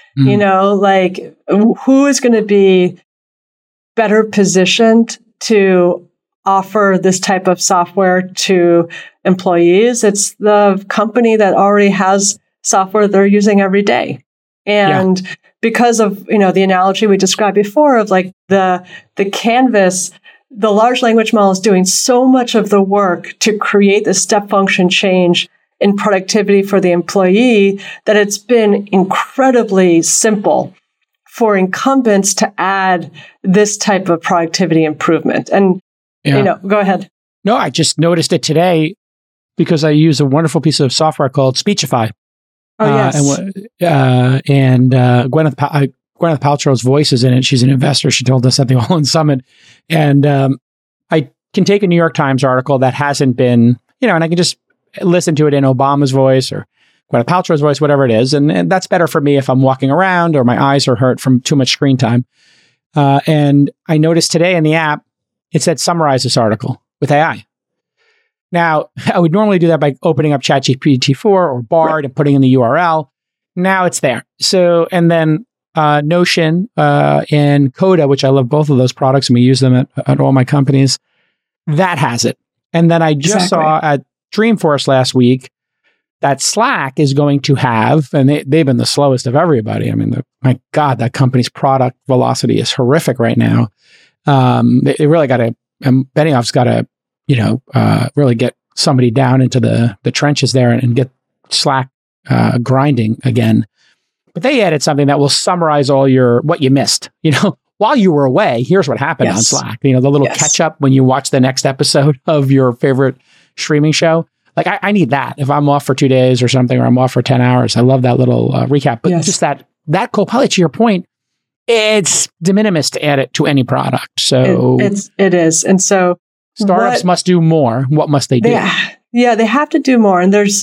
Like who is going to be better positioned to offer this type of software to employees? It's the company that already has software they're using every day. And because of, the analogy we described before of like the canvas, the large language model is doing so much of the work to create the step function change in productivity for the employee that it's been incredibly simple for incumbents to add this type of productivity improvement. And, go ahead. No, I just noticed it today because I use a wonderful piece of software called Speechify. Oh, yes. And Gwyneth Paltrow's voice is in it. She's an investor. She told us at the All In Summit. And I can take a New York Times article that hasn't been, and I can just listen to it in Obama's voice or Gwyneth Paltrow's voice, whatever it is. And that's better for me if I'm walking around or my eyes are hurt from too much screen time. And I noticed today in the app, it said summarize this article with AI. Now, I would normally do that by opening up ChatGPT-4 or Bard and putting in the URL. Now it's there. So, and then Notion and Coda, which I love both of those products, and we use them at all my companies, that has it. And then I just saw at Dreamforce last week that Slack is going to have, and they've been the slowest of everybody. I mean, my God, that company's product velocity is horrific right now. They really got to, Benioff's got to, really get somebody down into the trenches there and get Slack grinding again. But they added something that will summarize all what you missed. While you were away, here's what happened on Slack. The little catch up when you watch the next episode of your favorite streaming show. Like I need that if I'm off for 2 days or something, or I'm off for 10 hours. I love that little recap. But just that Copilot, to your point, it's de minimis to add it to any product. So it is. And so startups must do more. What must they do? They have to do more. And there's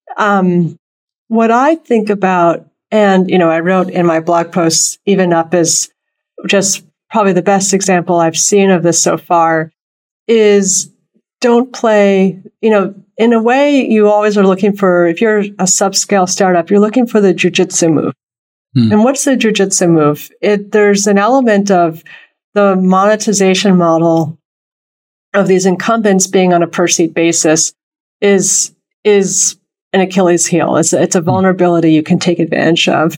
what I think about, and I wrote in my blog posts, Even Up is just probably the best example I've seen of this so far, is don't play, in a way you always are looking for, if you're a subscale startup, you're looking for the jujitsu move. And what's the jujitsu move? There's an element of the monetization model of these incumbents being on a per seat basis is an Achilles heel. It's a vulnerability you can take advantage of.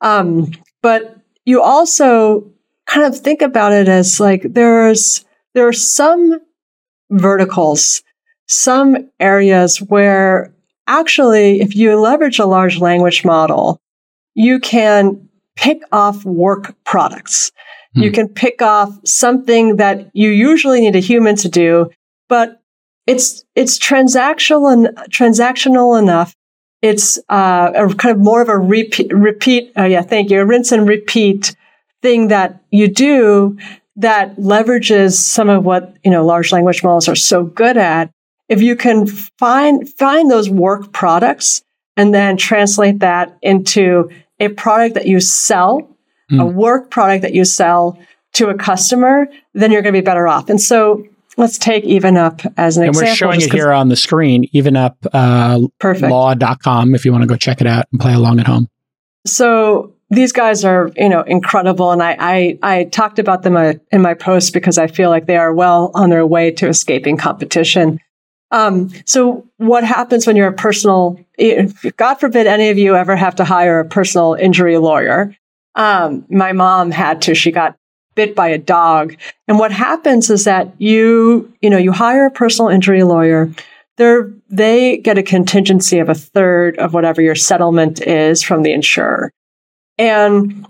But you also kind of think about it as like there are some verticals, some areas where actually, if you leverage a large language model, you can pick off work products. You can pick off something that you usually need a human to do, but it's transactional enough. It's a kind of more of a a rinse and repeat thing that you do that leverages some of what large language models are so good at. If you can find those work products and then translate that into a product that you sell, a work product that you sell to a customer, then you're going to be better off. And so let's take Even Up as an example. And we're showing it here on the screen, evenup.law.com, if you want to go check it out and play along at home. So these guys are, incredible. And I talked about them in my post because I feel like they are well on their way to escaping competition. So what happens when you're God forbid any of you ever have to hire a personal injury lawyer. My mom had to, she got bit by a dog. And what happens is that you hire a personal injury lawyer. They get a contingency of a third of whatever your settlement is from the insurer. And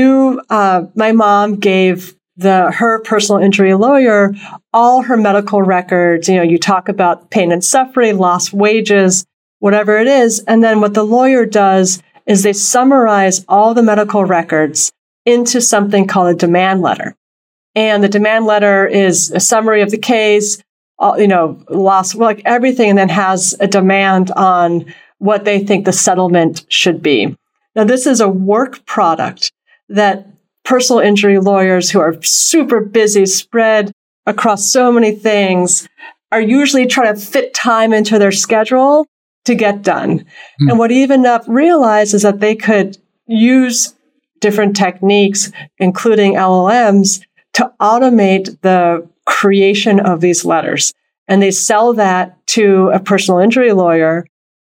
my mom gave her personal injury lawyer all her medical records. You talk about pain and suffering, lost wages, whatever it is. And then what the lawyer does is they summarize all the medical records into something called a demand letter. And the demand letter is a summary of the case, loss, like everything, and then has a demand on what they think the settlement should be. Now, this is a work product that personal injury lawyers who are super busy, spread across so many things, are usually trying to fit time into their schedule to get done. And what Even Up realized is that they could use different techniques, including LLMs, to automate the creation of these letters. And they sell that to a personal injury lawyer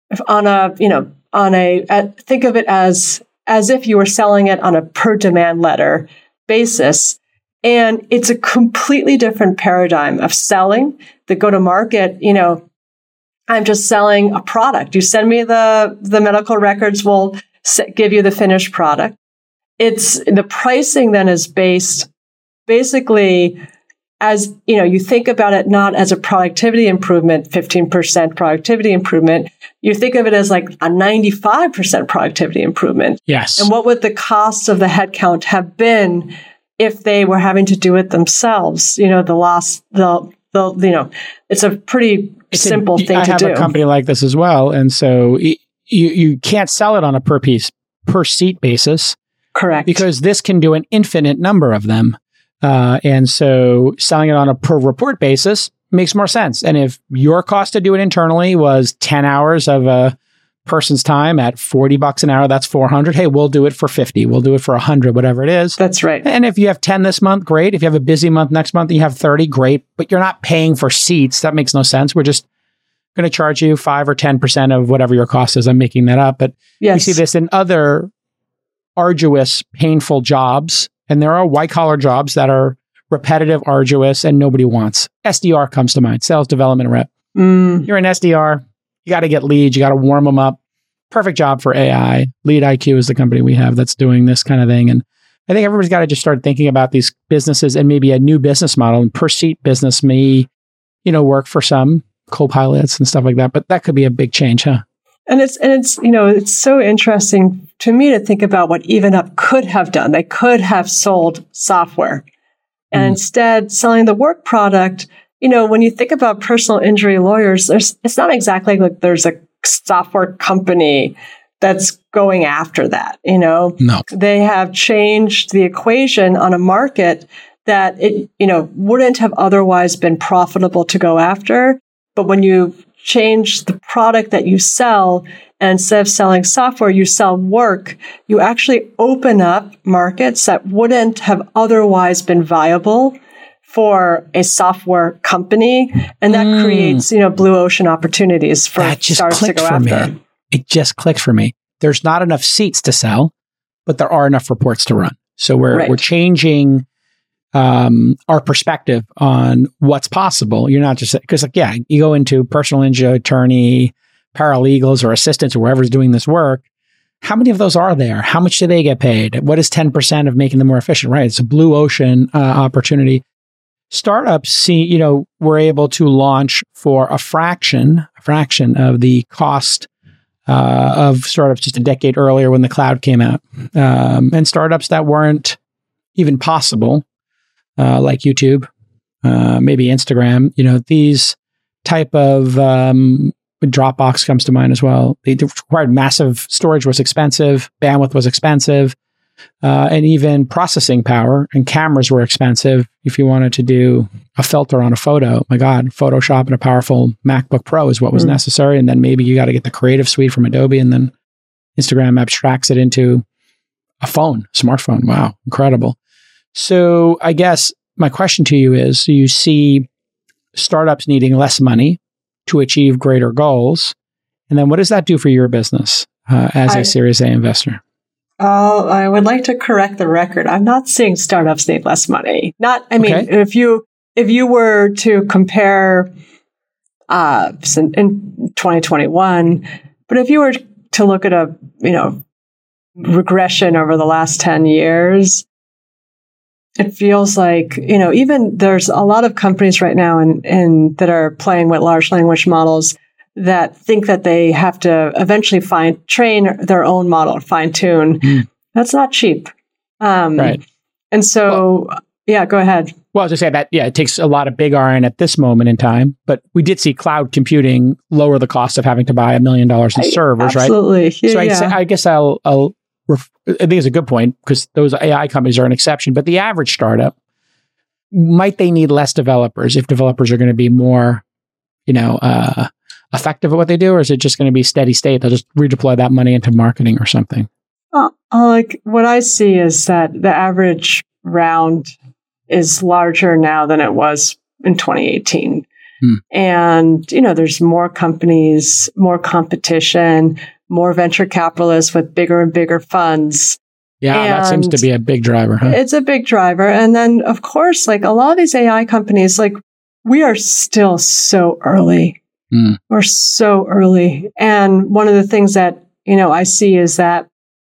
think of it as if you were selling it on a per demand letter basis. And it's a completely different paradigm of selling. The go-to-market, I'm just selling a product. You send me the medical records, we'll give you the finished product. It's the pricing then is based basically as, you think about it not as a productivity improvement, 15% productivity improvement. You think of it as like a 95% productivity improvement. Yes. And what would the cost of the headcount have been if they were having to do it themselves? It's a pretty simple thing to do. I have a company like this as well. And so you can't sell it on a per seat basis. Correct. Because this can do an infinite number of them. And so selling it on a per report basis makes more sense. And if your cost to do it internally was 10 hours of a person's time at $40 an hour, that's 400. Hey, we'll do it for 50. We'll do it for 100, whatever it is. That's right. And if you have 10 this month, great. If you have a busy month next month, and you have 30, great. But you're not paying for seats. That makes no sense. We're just going to charge you 5 or 10% of whatever your cost is. I'm making that up. But we see this in other arduous, painful jobs. And there are white-collar jobs that are repetitive, arduous, and nobody wants. SDR comes to mind, sales development rep. You're an SDR. You got to get leads. You got to warm them up. Perfect job for AI. Lead IQ is the company we have that's doing this kind of thing. And I think everybody's got to just start thinking about these businesses and maybe a new business model. And per seat business may, work for some. co-pilots and stuff like that. But that could be a big change, huh? And it's it's so interesting to me to think about what EvenUp could have done. They could have sold software, and instead selling the work product. When you think about personal injury lawyers, it's not exactly like there's a software company that's going after that. No, they have changed the equation on a market that it wouldn't have otherwise been profitable to go after. But when you change the product that you sell, and instead of selling software, you sell work, you actually open up markets that wouldn't have otherwise been viable for a software company. And that creates, blue ocean opportunities for startups to go after. Me. It just clicks for me. There's not enough seats to sell, but there are enough reports to run. So we're changing our perspective on what's possible. You're not just, because you go into personal injury attorney, paralegals or assistants or whoever's doing this work. How many of those are there? How much do they get paid? What is 10% of making them more efficient? Right. It's a blue ocean opportunity. Startups were able to launch for a fraction of the cost of startups just a decade earlier when the cloud came out. And startups that weren't even possible, like YouTube, maybe Instagram, these type of Dropbox comes to mind as well. They required massive storage, was expensive, bandwidth was expensive, and even processing power and cameras were expensive. If you wanted to do a filter on a photo, my God, Photoshop and a powerful MacBook Pro is what was necessary. And then maybe you got to get the Creative Suite from Adobe, and then Instagram abstracts it into a smartphone. Wow, incredible. So I guess my question to you is, so you see startups needing less money to achieve greater goals. And then what does that do for your business as a Series A investor? I would like to correct the record. I'm not saying startups need less money. If you were to compare in 2021, but if you were to look at a, regression over the last 10 years, it feels like, even there's a lot of companies right now that are playing with large language models that think that they have to eventually train their own model, fine tune. That's not cheap. Right. And so, go ahead. Well, I was just saying that, it takes a lot of big iron at this moment in time, but we did see cloud computing lower the cost of having to buy $1 million in servers, absolutely. Right? Absolutely. So I guess I think it's a good point, because those AI companies are an exception, but the average startup, might they need less developers if developers are going to be more, effective at what they do, or is it just going to be steady state? They'll just redeploy that money into marketing or something. Like what I see is that the average round is larger now than it was in 2018. And, there's more companies, more competition, more venture capitalists with bigger and bigger funds. Yeah, and that seems to be a big driver, huh? It's a big driver. And then, of course, like a lot of these AI companies, like we are still so early. We're so early. And one of the things that, I see is that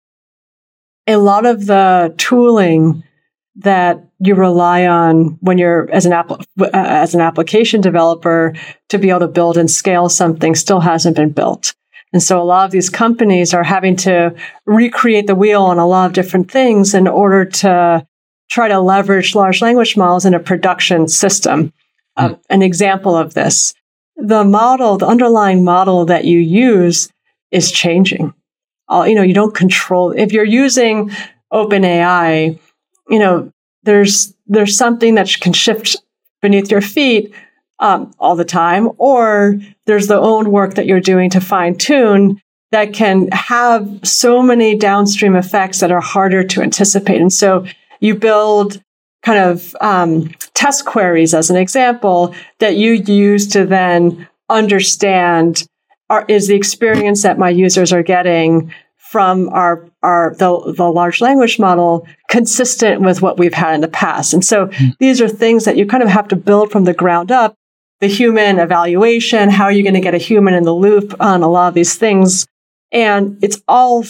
a lot of the tooling that you rely on when you're as an application developer to be able to build and scale something still hasn't been built. And so a lot of these companies are having to recreate the wheel on a lot of different things in order to try to leverage large language models in a production system. An example of this, the underlying model that you use is changing. You don't control. If you're using OpenAI, there's something that can shift beneath your feet all the time, or there's the own work that you're doing to fine tune that can have so many downstream effects that are harder to anticipate. And so you build kind of test queries, as an example, that you use to then understand, is the experience that my users are getting from the large language model consistent with what we've had in the past? And so these are things that you kind of have to build from the ground up. The human evaluation, how are you going to get a human in the loop on a lot of these things? And it's all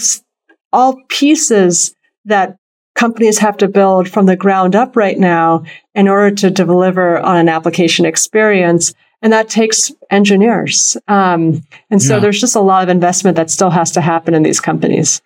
pieces that companies have to build from the ground up right now in order to deliver on an application experience And that takes engineers. And so there's just a lot of investment that still has to happen in these companies.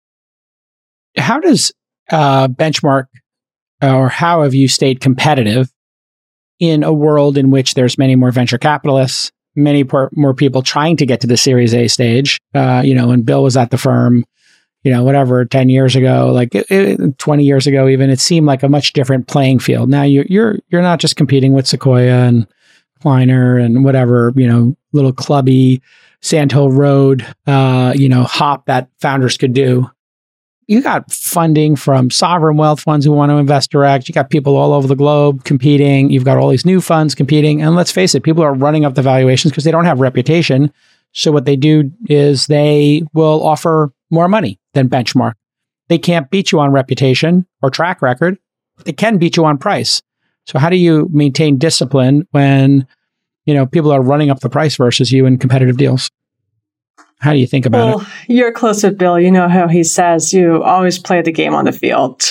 How does Benchmark, or how have you stayed competitive in a world in which there's many more venture capitalists, many more people trying to get to the Series A stage? When Bill was at the firm, 10 years ago, 20 years ago, even, it seemed like a much different playing field. Now you're not just competing with Sequoia and Kleiner and whatever, little clubby Sand Hill Road, hop that founders could do. You got funding from sovereign wealth funds who want to invest direct. You got people all over the globe competing. You've got all these new funds competing. And let's face it, people are running up the valuations because they don't have reputation. So what they do is they will offer more money than Benchmark. They can't beat you on reputation or track record. They can beat you on price. So how do you maintain discipline when, people are running up the price versus you in competitive deals? How do you think about it? You're close with Bill. You know how he says you always play the game on the field.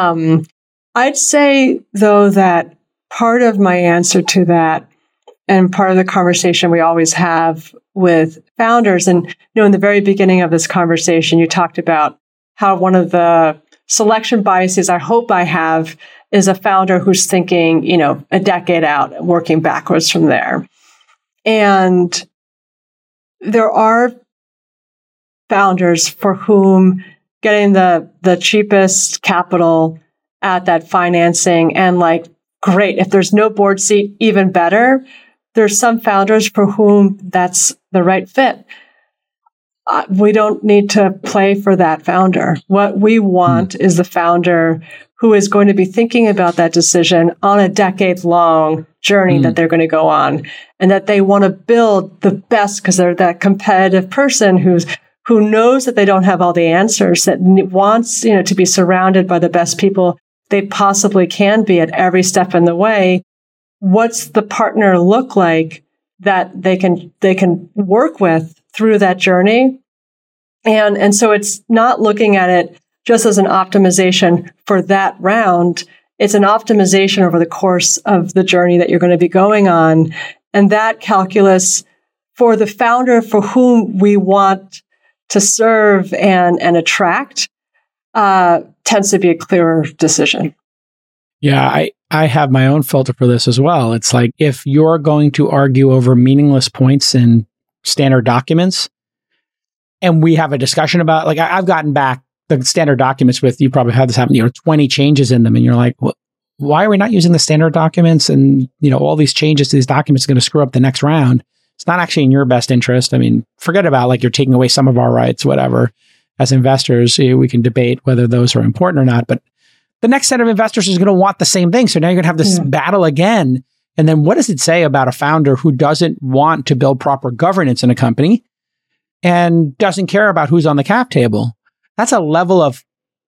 I'd say, though, that part of my answer to that and part of the conversation we always have with founders, and in the very beginning of this conversation, you talked about how one of the selection biases I hope I have is a founder who's thinking, a decade out, working backwards from there. And there are founders for whom getting the cheapest capital at that financing and great, if there's no board seat, even better. There's some founders for whom that's the right fit. We don't need to play for that founder. What we want is the founder who is going to be thinking about that decision on a decade-long journey that they're going to go on, and that they want to build the best because they're that competitive person who knows that they don't have all the answers, that wants to be surrounded by the best people they possibly can be at every step in the way. What's the partner look like that they can work with through that journey? And so it's not looking at it just as an optimization for that round. It's an optimization over the course of the journey that you're going to be going on. And that calculus for the founder for whom we want to serve and attract tends to be a clearer decision. Yeah, I have my own filter for this as well. It's like, if you're going to argue over meaningless points in standard documents, and we have a discussion about, I've gotten back the standard documents with, you probably had this happen, 20 changes in them, and you're like, well, why are we not using the standard documents? And, all these changes to these documents are going to screw up the next round. It's not actually in your best interest. I mean, forget about you're taking away some of our rights, whatever. As investors, we can debate whether those are important or not, but the next set of investors is going to want the same thing. So now you're going to have this battle again. And then what does it say about a founder who doesn't want to build proper governance in a company and doesn't care about who's on the cap table? That's a level of,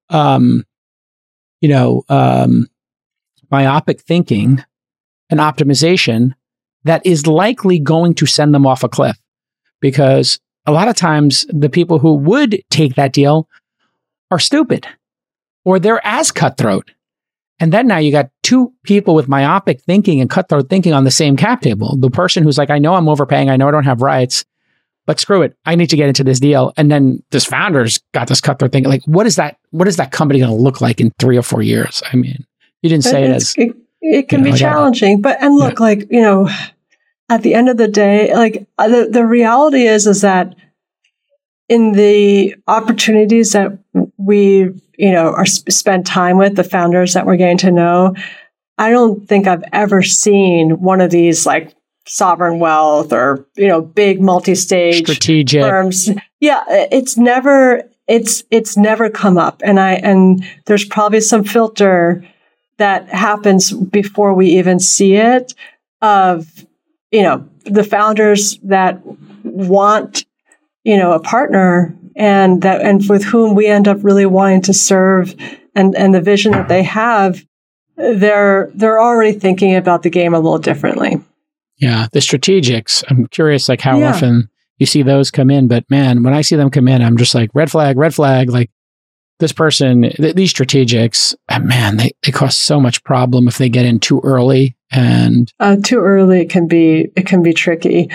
myopic thinking and optimization that is likely going to send them off a cliff, because a lot of times the people who would take that deal are stupid, or they're as cutthroat. And then now you got two people with myopic thinking and cutthroat thinking on the same cap table. The person who's like, I know I'm overpaying, I know I don't have rights, but screw it, I need to get into this deal. And then this founder's got this cutthroat thinking. What is that company going to look like in 3 or 4 years? I mean, you didn't say it can be challenging, but look, at the end of the day, the reality is that in the opportunities that we, spend time with, the founders that we're getting to know, I don't think I've ever seen one of these sovereign wealth or, big multi-stage strategic firms. Yeah, it's never come up. And there's probably some filter that happens before we even see it of, the founders that want, a partner and with whom we end up really wanting to serve and the vision that they have, they're already thinking about the game a little differently. Yeah. The strategics, I'm curious, how often you see those come in, but man, when I see them come in, I'm just like, red flag, this person, these strategics, man, they cause so much problem if they get in too early. And too early can be tricky.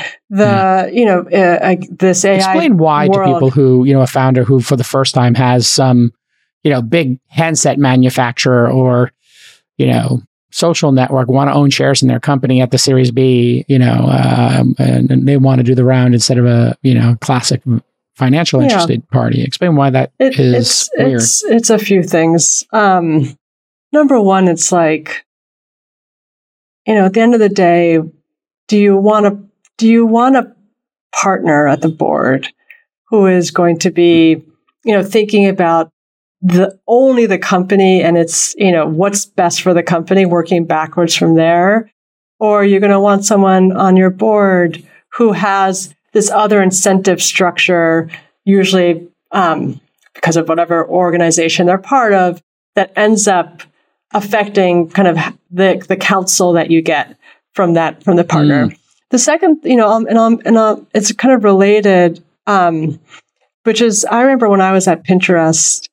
This AI explain why world, to people who, a founder who for the first time has some, big handset manufacturer or, social network want to own shares in their company at the Series B, and they want to do the round instead of a, classic financial interested party. Explain why that is weird. It's a few things. Number one, it's like, at the end of the day, do you want a partner at the board who is going to be, thinking about only the company and it's, what's best for the company, working backwards from there? Or you're going to want someone on your board who has this other incentive structure, usually because of whatever organization they're part of, that ends up affecting kind of the counsel that you get from the partner. The second, it's kind of related, which is, I remember when I was at Pinterest,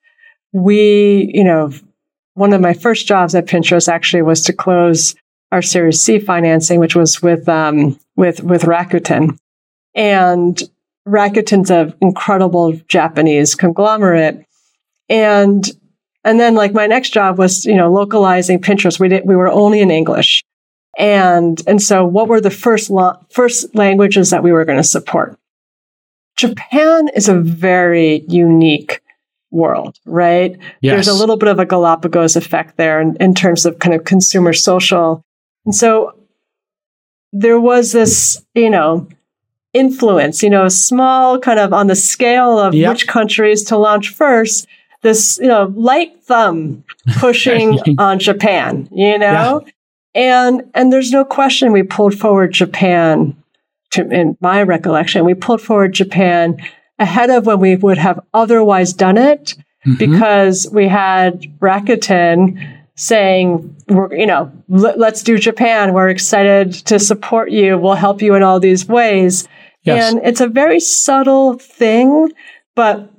one of my first jobs at Pinterest actually was to close our Series C financing, which was with Rakuten. And Rakuten's an incredible Japanese conglomerate. And then like my next job was, localizing Pinterest. We were only in English. And so what were the first languages that we were going to support? Japan is a very unique world, right? Yes. There's a little bit of a Galapagos effect there in terms of kind of consumer social. And so there was this, influence, small kind of on the scale of which countries to launch first, this, light thumb pushing on Japan, And there's no question we pulled forward Japan, in my recollection, we pulled forward Japan ahead of when we would have otherwise done it because we had Rakuten saying, let's do Japan. We're excited to support you. We'll help you in all these ways. Yes. And it's a very subtle thing, but,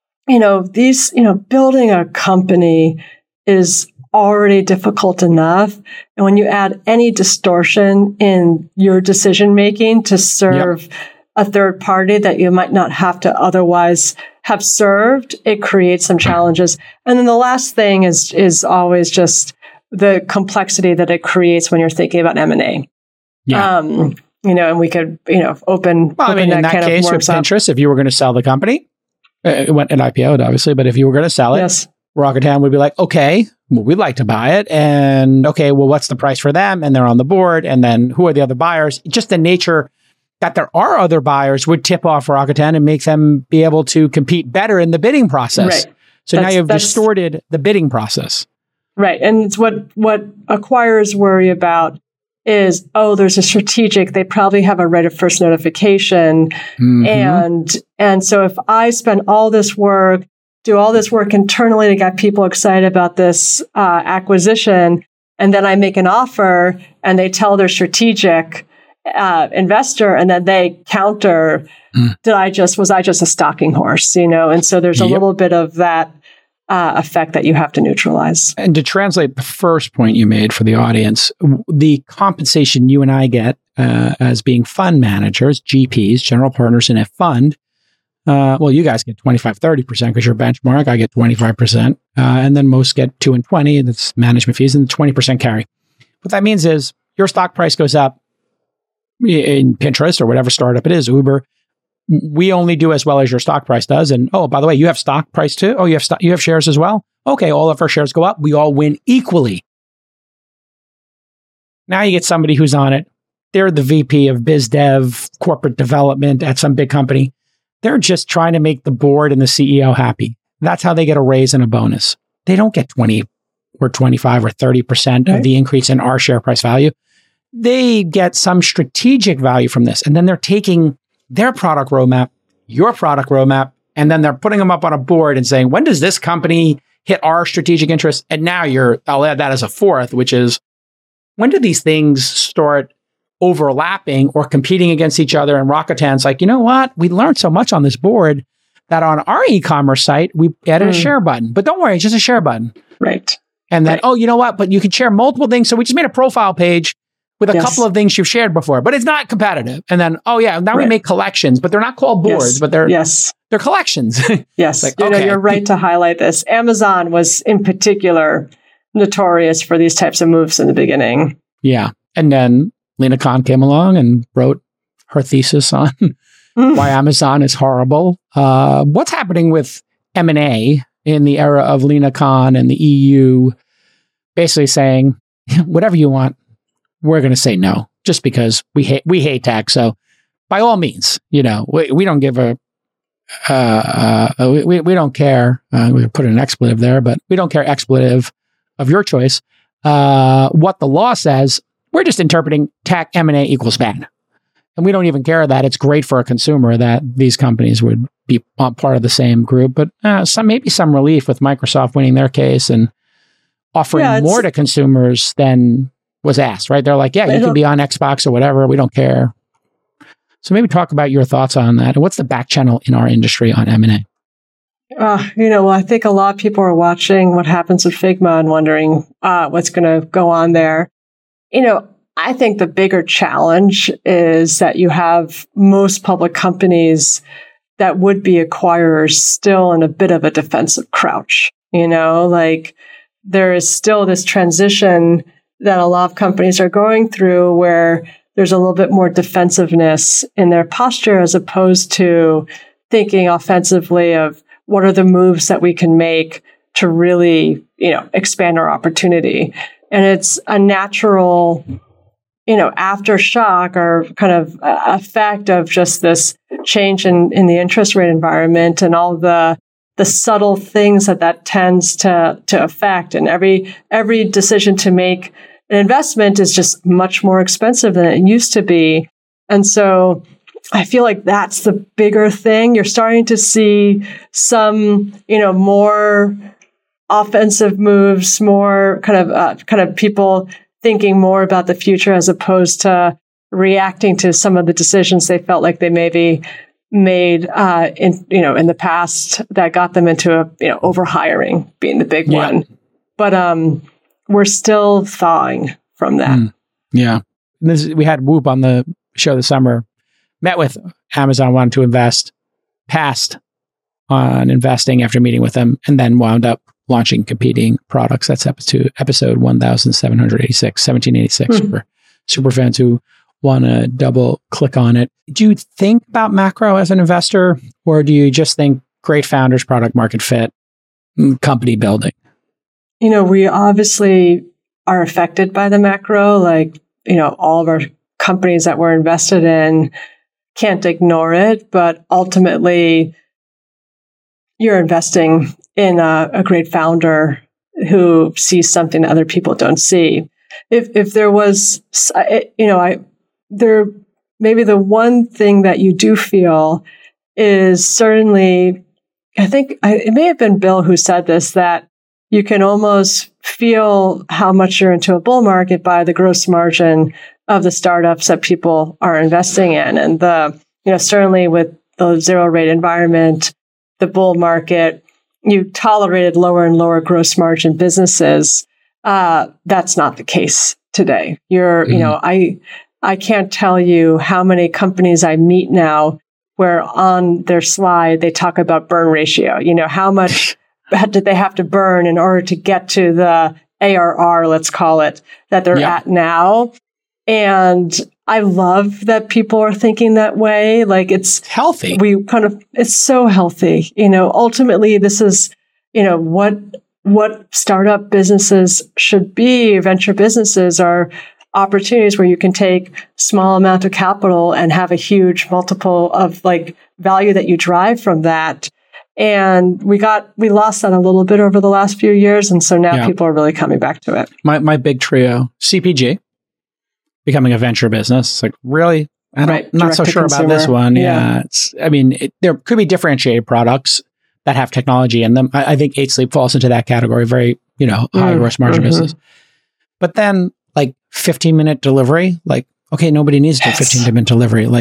building a company is already difficult enough. And when you add any distortion in your decision-making to serve a third party that you might not have to otherwise have served, it creates some challenges. And then the last thing is always just the complexity that it creates when you're thinking about M&A. Yeah. And we could, open in that case with Pinterest, if you were going to sell the company, it went an IPO, obviously, but if you were going to sell it, Rakuten would be like, okay, well, we'd like to buy it. And okay, well, what's the price for them? And they're on the board. And then who are the other buyers? Just the nature that there are other buyers would tip off Rakuten and make them be able to compete better in the bidding process. Right. So now you've distorted the bidding process. Right. And it's what acquirers worry about is, there's a strategic, they probably have a right of first notification. And so if I spend all this work, do all this work internally to get people excited about this acquisition, and then I make an offer and they tell their strategic investor, and then they counter, was I just a stalking horse, And so there's a little bit of that effect that you have to neutralize. And to translate the first point you made for the audience, the compensation you and I get as being fund managers, GPs, general partners in a fund, you guys get 25, 30% because you're benchmark. I get 25%. And then most get 2 and 20, and that's management fees, and 20% carry. What that means is your stock price goes up in Pinterest or whatever startup it is, Uber. We only do as well as your stock price does. And by the way, you have stock price too? Oh, you have shares as well? Okay, all of our shares go up. We all win equally. Now you get somebody who's on it. They're the VP of biz dev, corporate development at some big company. They're just trying to make the board and the CEO happy. That's how they get a raise and a bonus. They don't get 20 or 25 or 30% of the increase in our share price value. They get some strategic value from this. And then they're taking their product roadmap, your product roadmap, and then they're putting them up on a board and saying, when does this company hit our strategic interests? And now I'll add that as a fourth, which is, when do these things start overlapping or competing against each other? And Rakuten's like, you know what? We learned so much on this board that on our e-commerce site, we added a share button. But don't worry, it's just a share button. Right. And then, oh, you know what? But you can share multiple things. So we just made a profile page with a couple of things you've shared before, but it's not competitive. And then, oh yeah, now we make collections, but they're not called boards, but they're collections. Yes. Like, You're right to highlight this. Amazon was in particular notorious for these types of moves in the beginning. Yeah. And then Lina Khan came along and wrote her thesis on why Amazon is horrible. What's happening with M&A in the era of Lina Khan and the EU basically saying, whatever you want, we're going to say no, just because we hate tax. So by all means, we don't give we don't care. We put an expletive there, but we don't care expletive of your choice. What the law says, we're just interpreting tax M&A equals bad. And we don't even care that it's great for a consumer that these companies would be part of the same group. But maybe some relief with Microsoft winning their case and offering more to consumers than was asked, right? They're like, yeah, you can be on Xbox or whatever. We don't care. So maybe talk about your thoughts on that. And what's the back channel in our industry on M&A? I think a lot of people are watching what happens with Figma and wondering what's going to go on there. I think the bigger challenge is that you have most public companies that would be acquirers still in a bit of a defensive crouch. There is still this transition that a lot of companies are going through where there's a little bit more defensiveness in their posture as opposed to thinking offensively of what are the moves that we can make to really, expand our opportunity. And it's a natural, aftershock or kind of effect of just this change in the interest rate environment and all the subtle things that tends to affect. And every decision to make an investment is just much more expensive than it used to be. And so I feel like that's the bigger thing. You're starting to see some, more offensive moves, more kind of people thinking more about the future as opposed to reacting to some of the decisions they felt like they maybe made in the past that got them into overhiring being the big one. But we're still thawing from that. Yeah. We had Whoop on the show this summer, met with Amazon, wanted to invest, passed on investing after meeting with them, and then wound up launching competing products. That's episode 1786 for super fans who want to double click on it. Do you think about macro as an investor, or do you just think great founders, product market fit, company building? We obviously are affected by the macro. All of our companies that we're invested in can't ignore it, but ultimately you're investing in a great founder who sees something that other people don't see. If there was, maybe the one thing that you do feel is certainly, I think it may have been Bill who said this, that you can almost feel how much you're into a bull market by the gross margin of the startups that people are investing in. And certainly with the zero rate environment, the bull market, you tolerated lower and lower gross margin businesses. That's not the case today. I can't tell you how many companies I meet now where on their slide, they talk about burn ratio. How much did they have to burn in order to get to the ARR, let's call it, that they're at now. And I love that people are thinking that way. It's healthy. It's so healthy. Ultimately, this is, what startup businesses should be. Venture businesses are opportunities where you can take small amount of capital and have a huge multiple of value that you drive from that. And we lost that a little bit over the last few years. And so now people are really coming back to it. My big trio, CPG, becoming a venture business. Really? I'm not so sure about this one. Yeah. There could be differentiated products that have technology in them. I think 8 Sleep falls into that category, very, high gross margin business. But then 15-minute delivery, okay, nobody needs to do 15-minute delivery.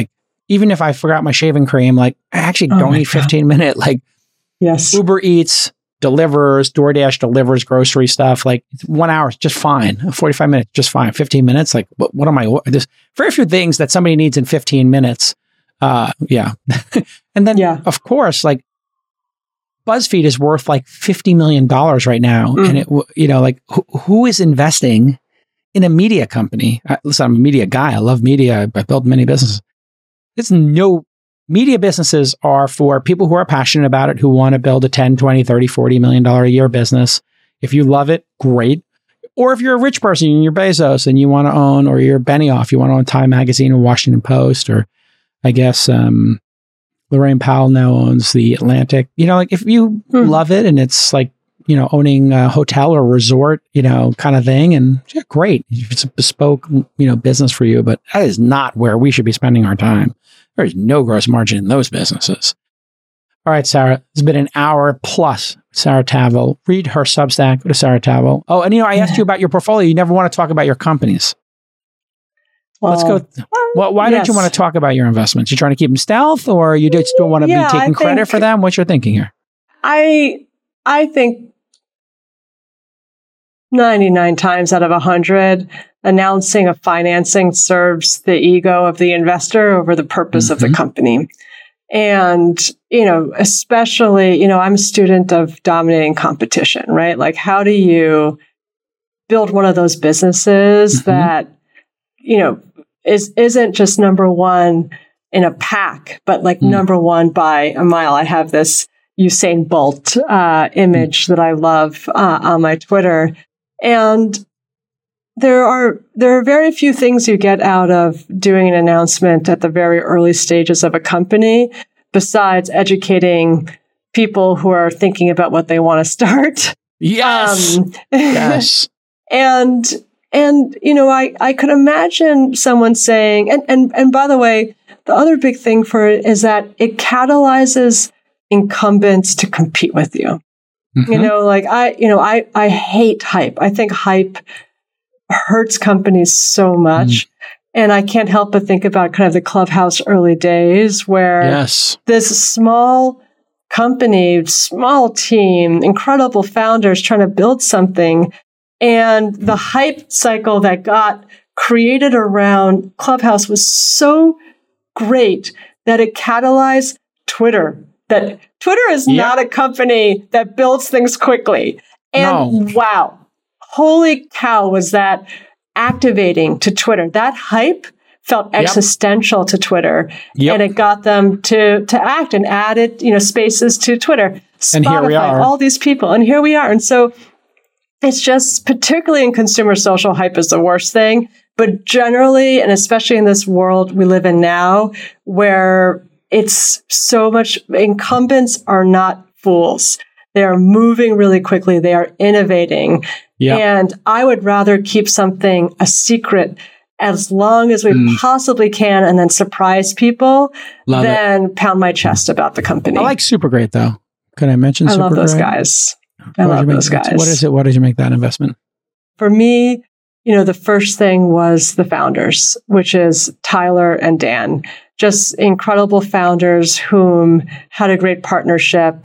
even if I forgot my shaving cream, like I actually don't need 15-minute, like yes, Uber Eats delivers, DoorDash delivers grocery stuff. Like 1 hour is just fine. 45 minutes, just fine. 15 minutes, like what am I? There's very few things that somebody needs in 15 minutes. Yeah. And then, of course, like BuzzFeed is worth like $50 million right now. And it, like who is investing in a media company? Listen, I'm a media guy. I love media. I built many businesses. There's no media businesses are for people who are passionate about it, who want to build a 10, 20, 30, $40 million a year business. If you love it, great. Or if you're a rich person and you're Bezos and you want to own, or you're Benioff, you want to own Time Magazine or Washington Post, or I guess Lorraine Powell now owns The Atlantic. Like if you love it and it's like, owning a hotel or resort, kind of thing, and great. It's a bespoke, business for you, but that is not where we should be spending our time. There's no gross margin in those businesses. All right, Sarah, it's been an hour plus. Sarah Tavel. Read her Substack. Go to Sarah Tavel. Oh, and I asked you about your portfolio. You never want to talk about your companies. Well, let's go. Why don't you want to talk about your investments? You trying to keep them stealth, or you just don't want to be taking credit for them? What's your thinking here? I think 99 times out of 100, announcing a financing serves the ego of the investor over the purpose of the company. And, especially, I'm a student of dominating competition, right? Like, how do you build one of those businesses that, isn't just number one in a pack, but like number one by a mile? I have this Usain Bolt image that I love on my Twitter. And there are very few things you get out of doing an announcement at the very early stages of a company, besides educating people who are thinking about what they want to start. Yes. Yes. And I could imagine someone saying, and by the way, the other big thing for it is that it catalyzes incumbents to compete with you. I hate hype. I think hype hurts companies so much. And I can't help but think about kind of the Clubhouse early days where this small company, small team, incredible founders trying to build something. And the hype cycle that got created around Clubhouse was so great that it catalyzed Twitter. That Twitter is not a company that builds things quickly. And wow, holy cow, was that activating to Twitter. That hype felt existential to Twitter. And it got them to act and added, spaces to Twitter. Spotify, and here we are. All these people. And here we are. And so it's just, particularly in consumer social, hype is the worst thing. But generally, and especially in this world we live in now, where it's so much, incumbents are not fools. They are moving really quickly. They are innovating. And I would rather keep something a secret as long as we possibly can and then surprise people than pound my chest about the company. I like Supergreat, though. Can I mention Supergreat? I love those guys. What is it? Why did you make that investment? For me, the first thing was the founders, which is Tyler and Dan. Just incredible founders whom had a great partnership,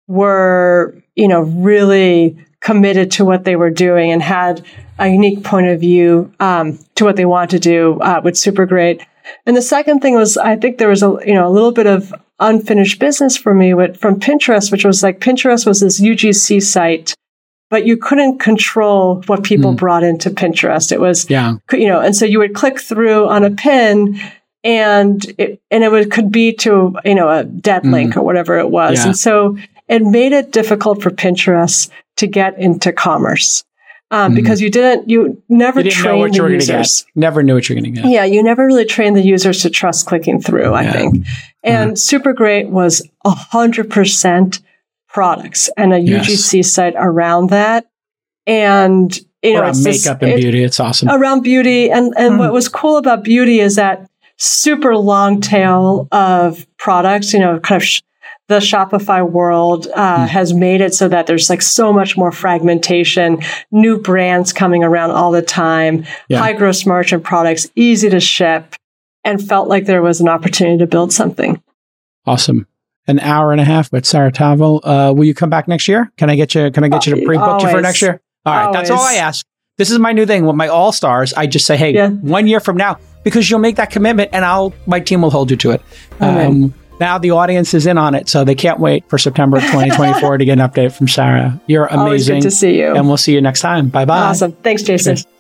were, really committed to what they were doing and had a unique point of view to what they wanted to do with Supergreat. And the second thing was, I think there was a little bit of unfinished business for me from Pinterest, which was like, Pinterest was this UGC site, but you couldn't control what people brought into Pinterest. It was, and so you would click through on a pin, and it could be to, a dead link or whatever it was. Yeah. And so it made it difficult for Pinterest to get into commerce. Because you never trained the users. Never knew what you're going to get. Yeah, you never really trained the users to trust clicking through, I think. And Supergreat was 100% products and a UGC site around that. And, it's makeup and beauty. It's awesome. Around beauty. And what was cool about beauty is that super long tail of products, kind of the Shopify world has made it so that there's like so much more fragmentation, new brands coming around all the time, high gross margin products, easy to ship. and felt like there was an opportunity to build something. Awesome. An hour and a half with Sarah Tavel. Will you come back next year? Can I get you to pre-book you for next year? All right. That's all I ask. This is my new thing with my all-stars. I just say, hey, 1 year from now, because you'll make that commitment and my team will hold you to it. Now the audience is in on it, so they can't wait for September of 2024 to get an update from Sarah. You're amazing. Always good to see you. And we'll see you next time. Bye-bye. Awesome. Thanks, Jason. Cheers.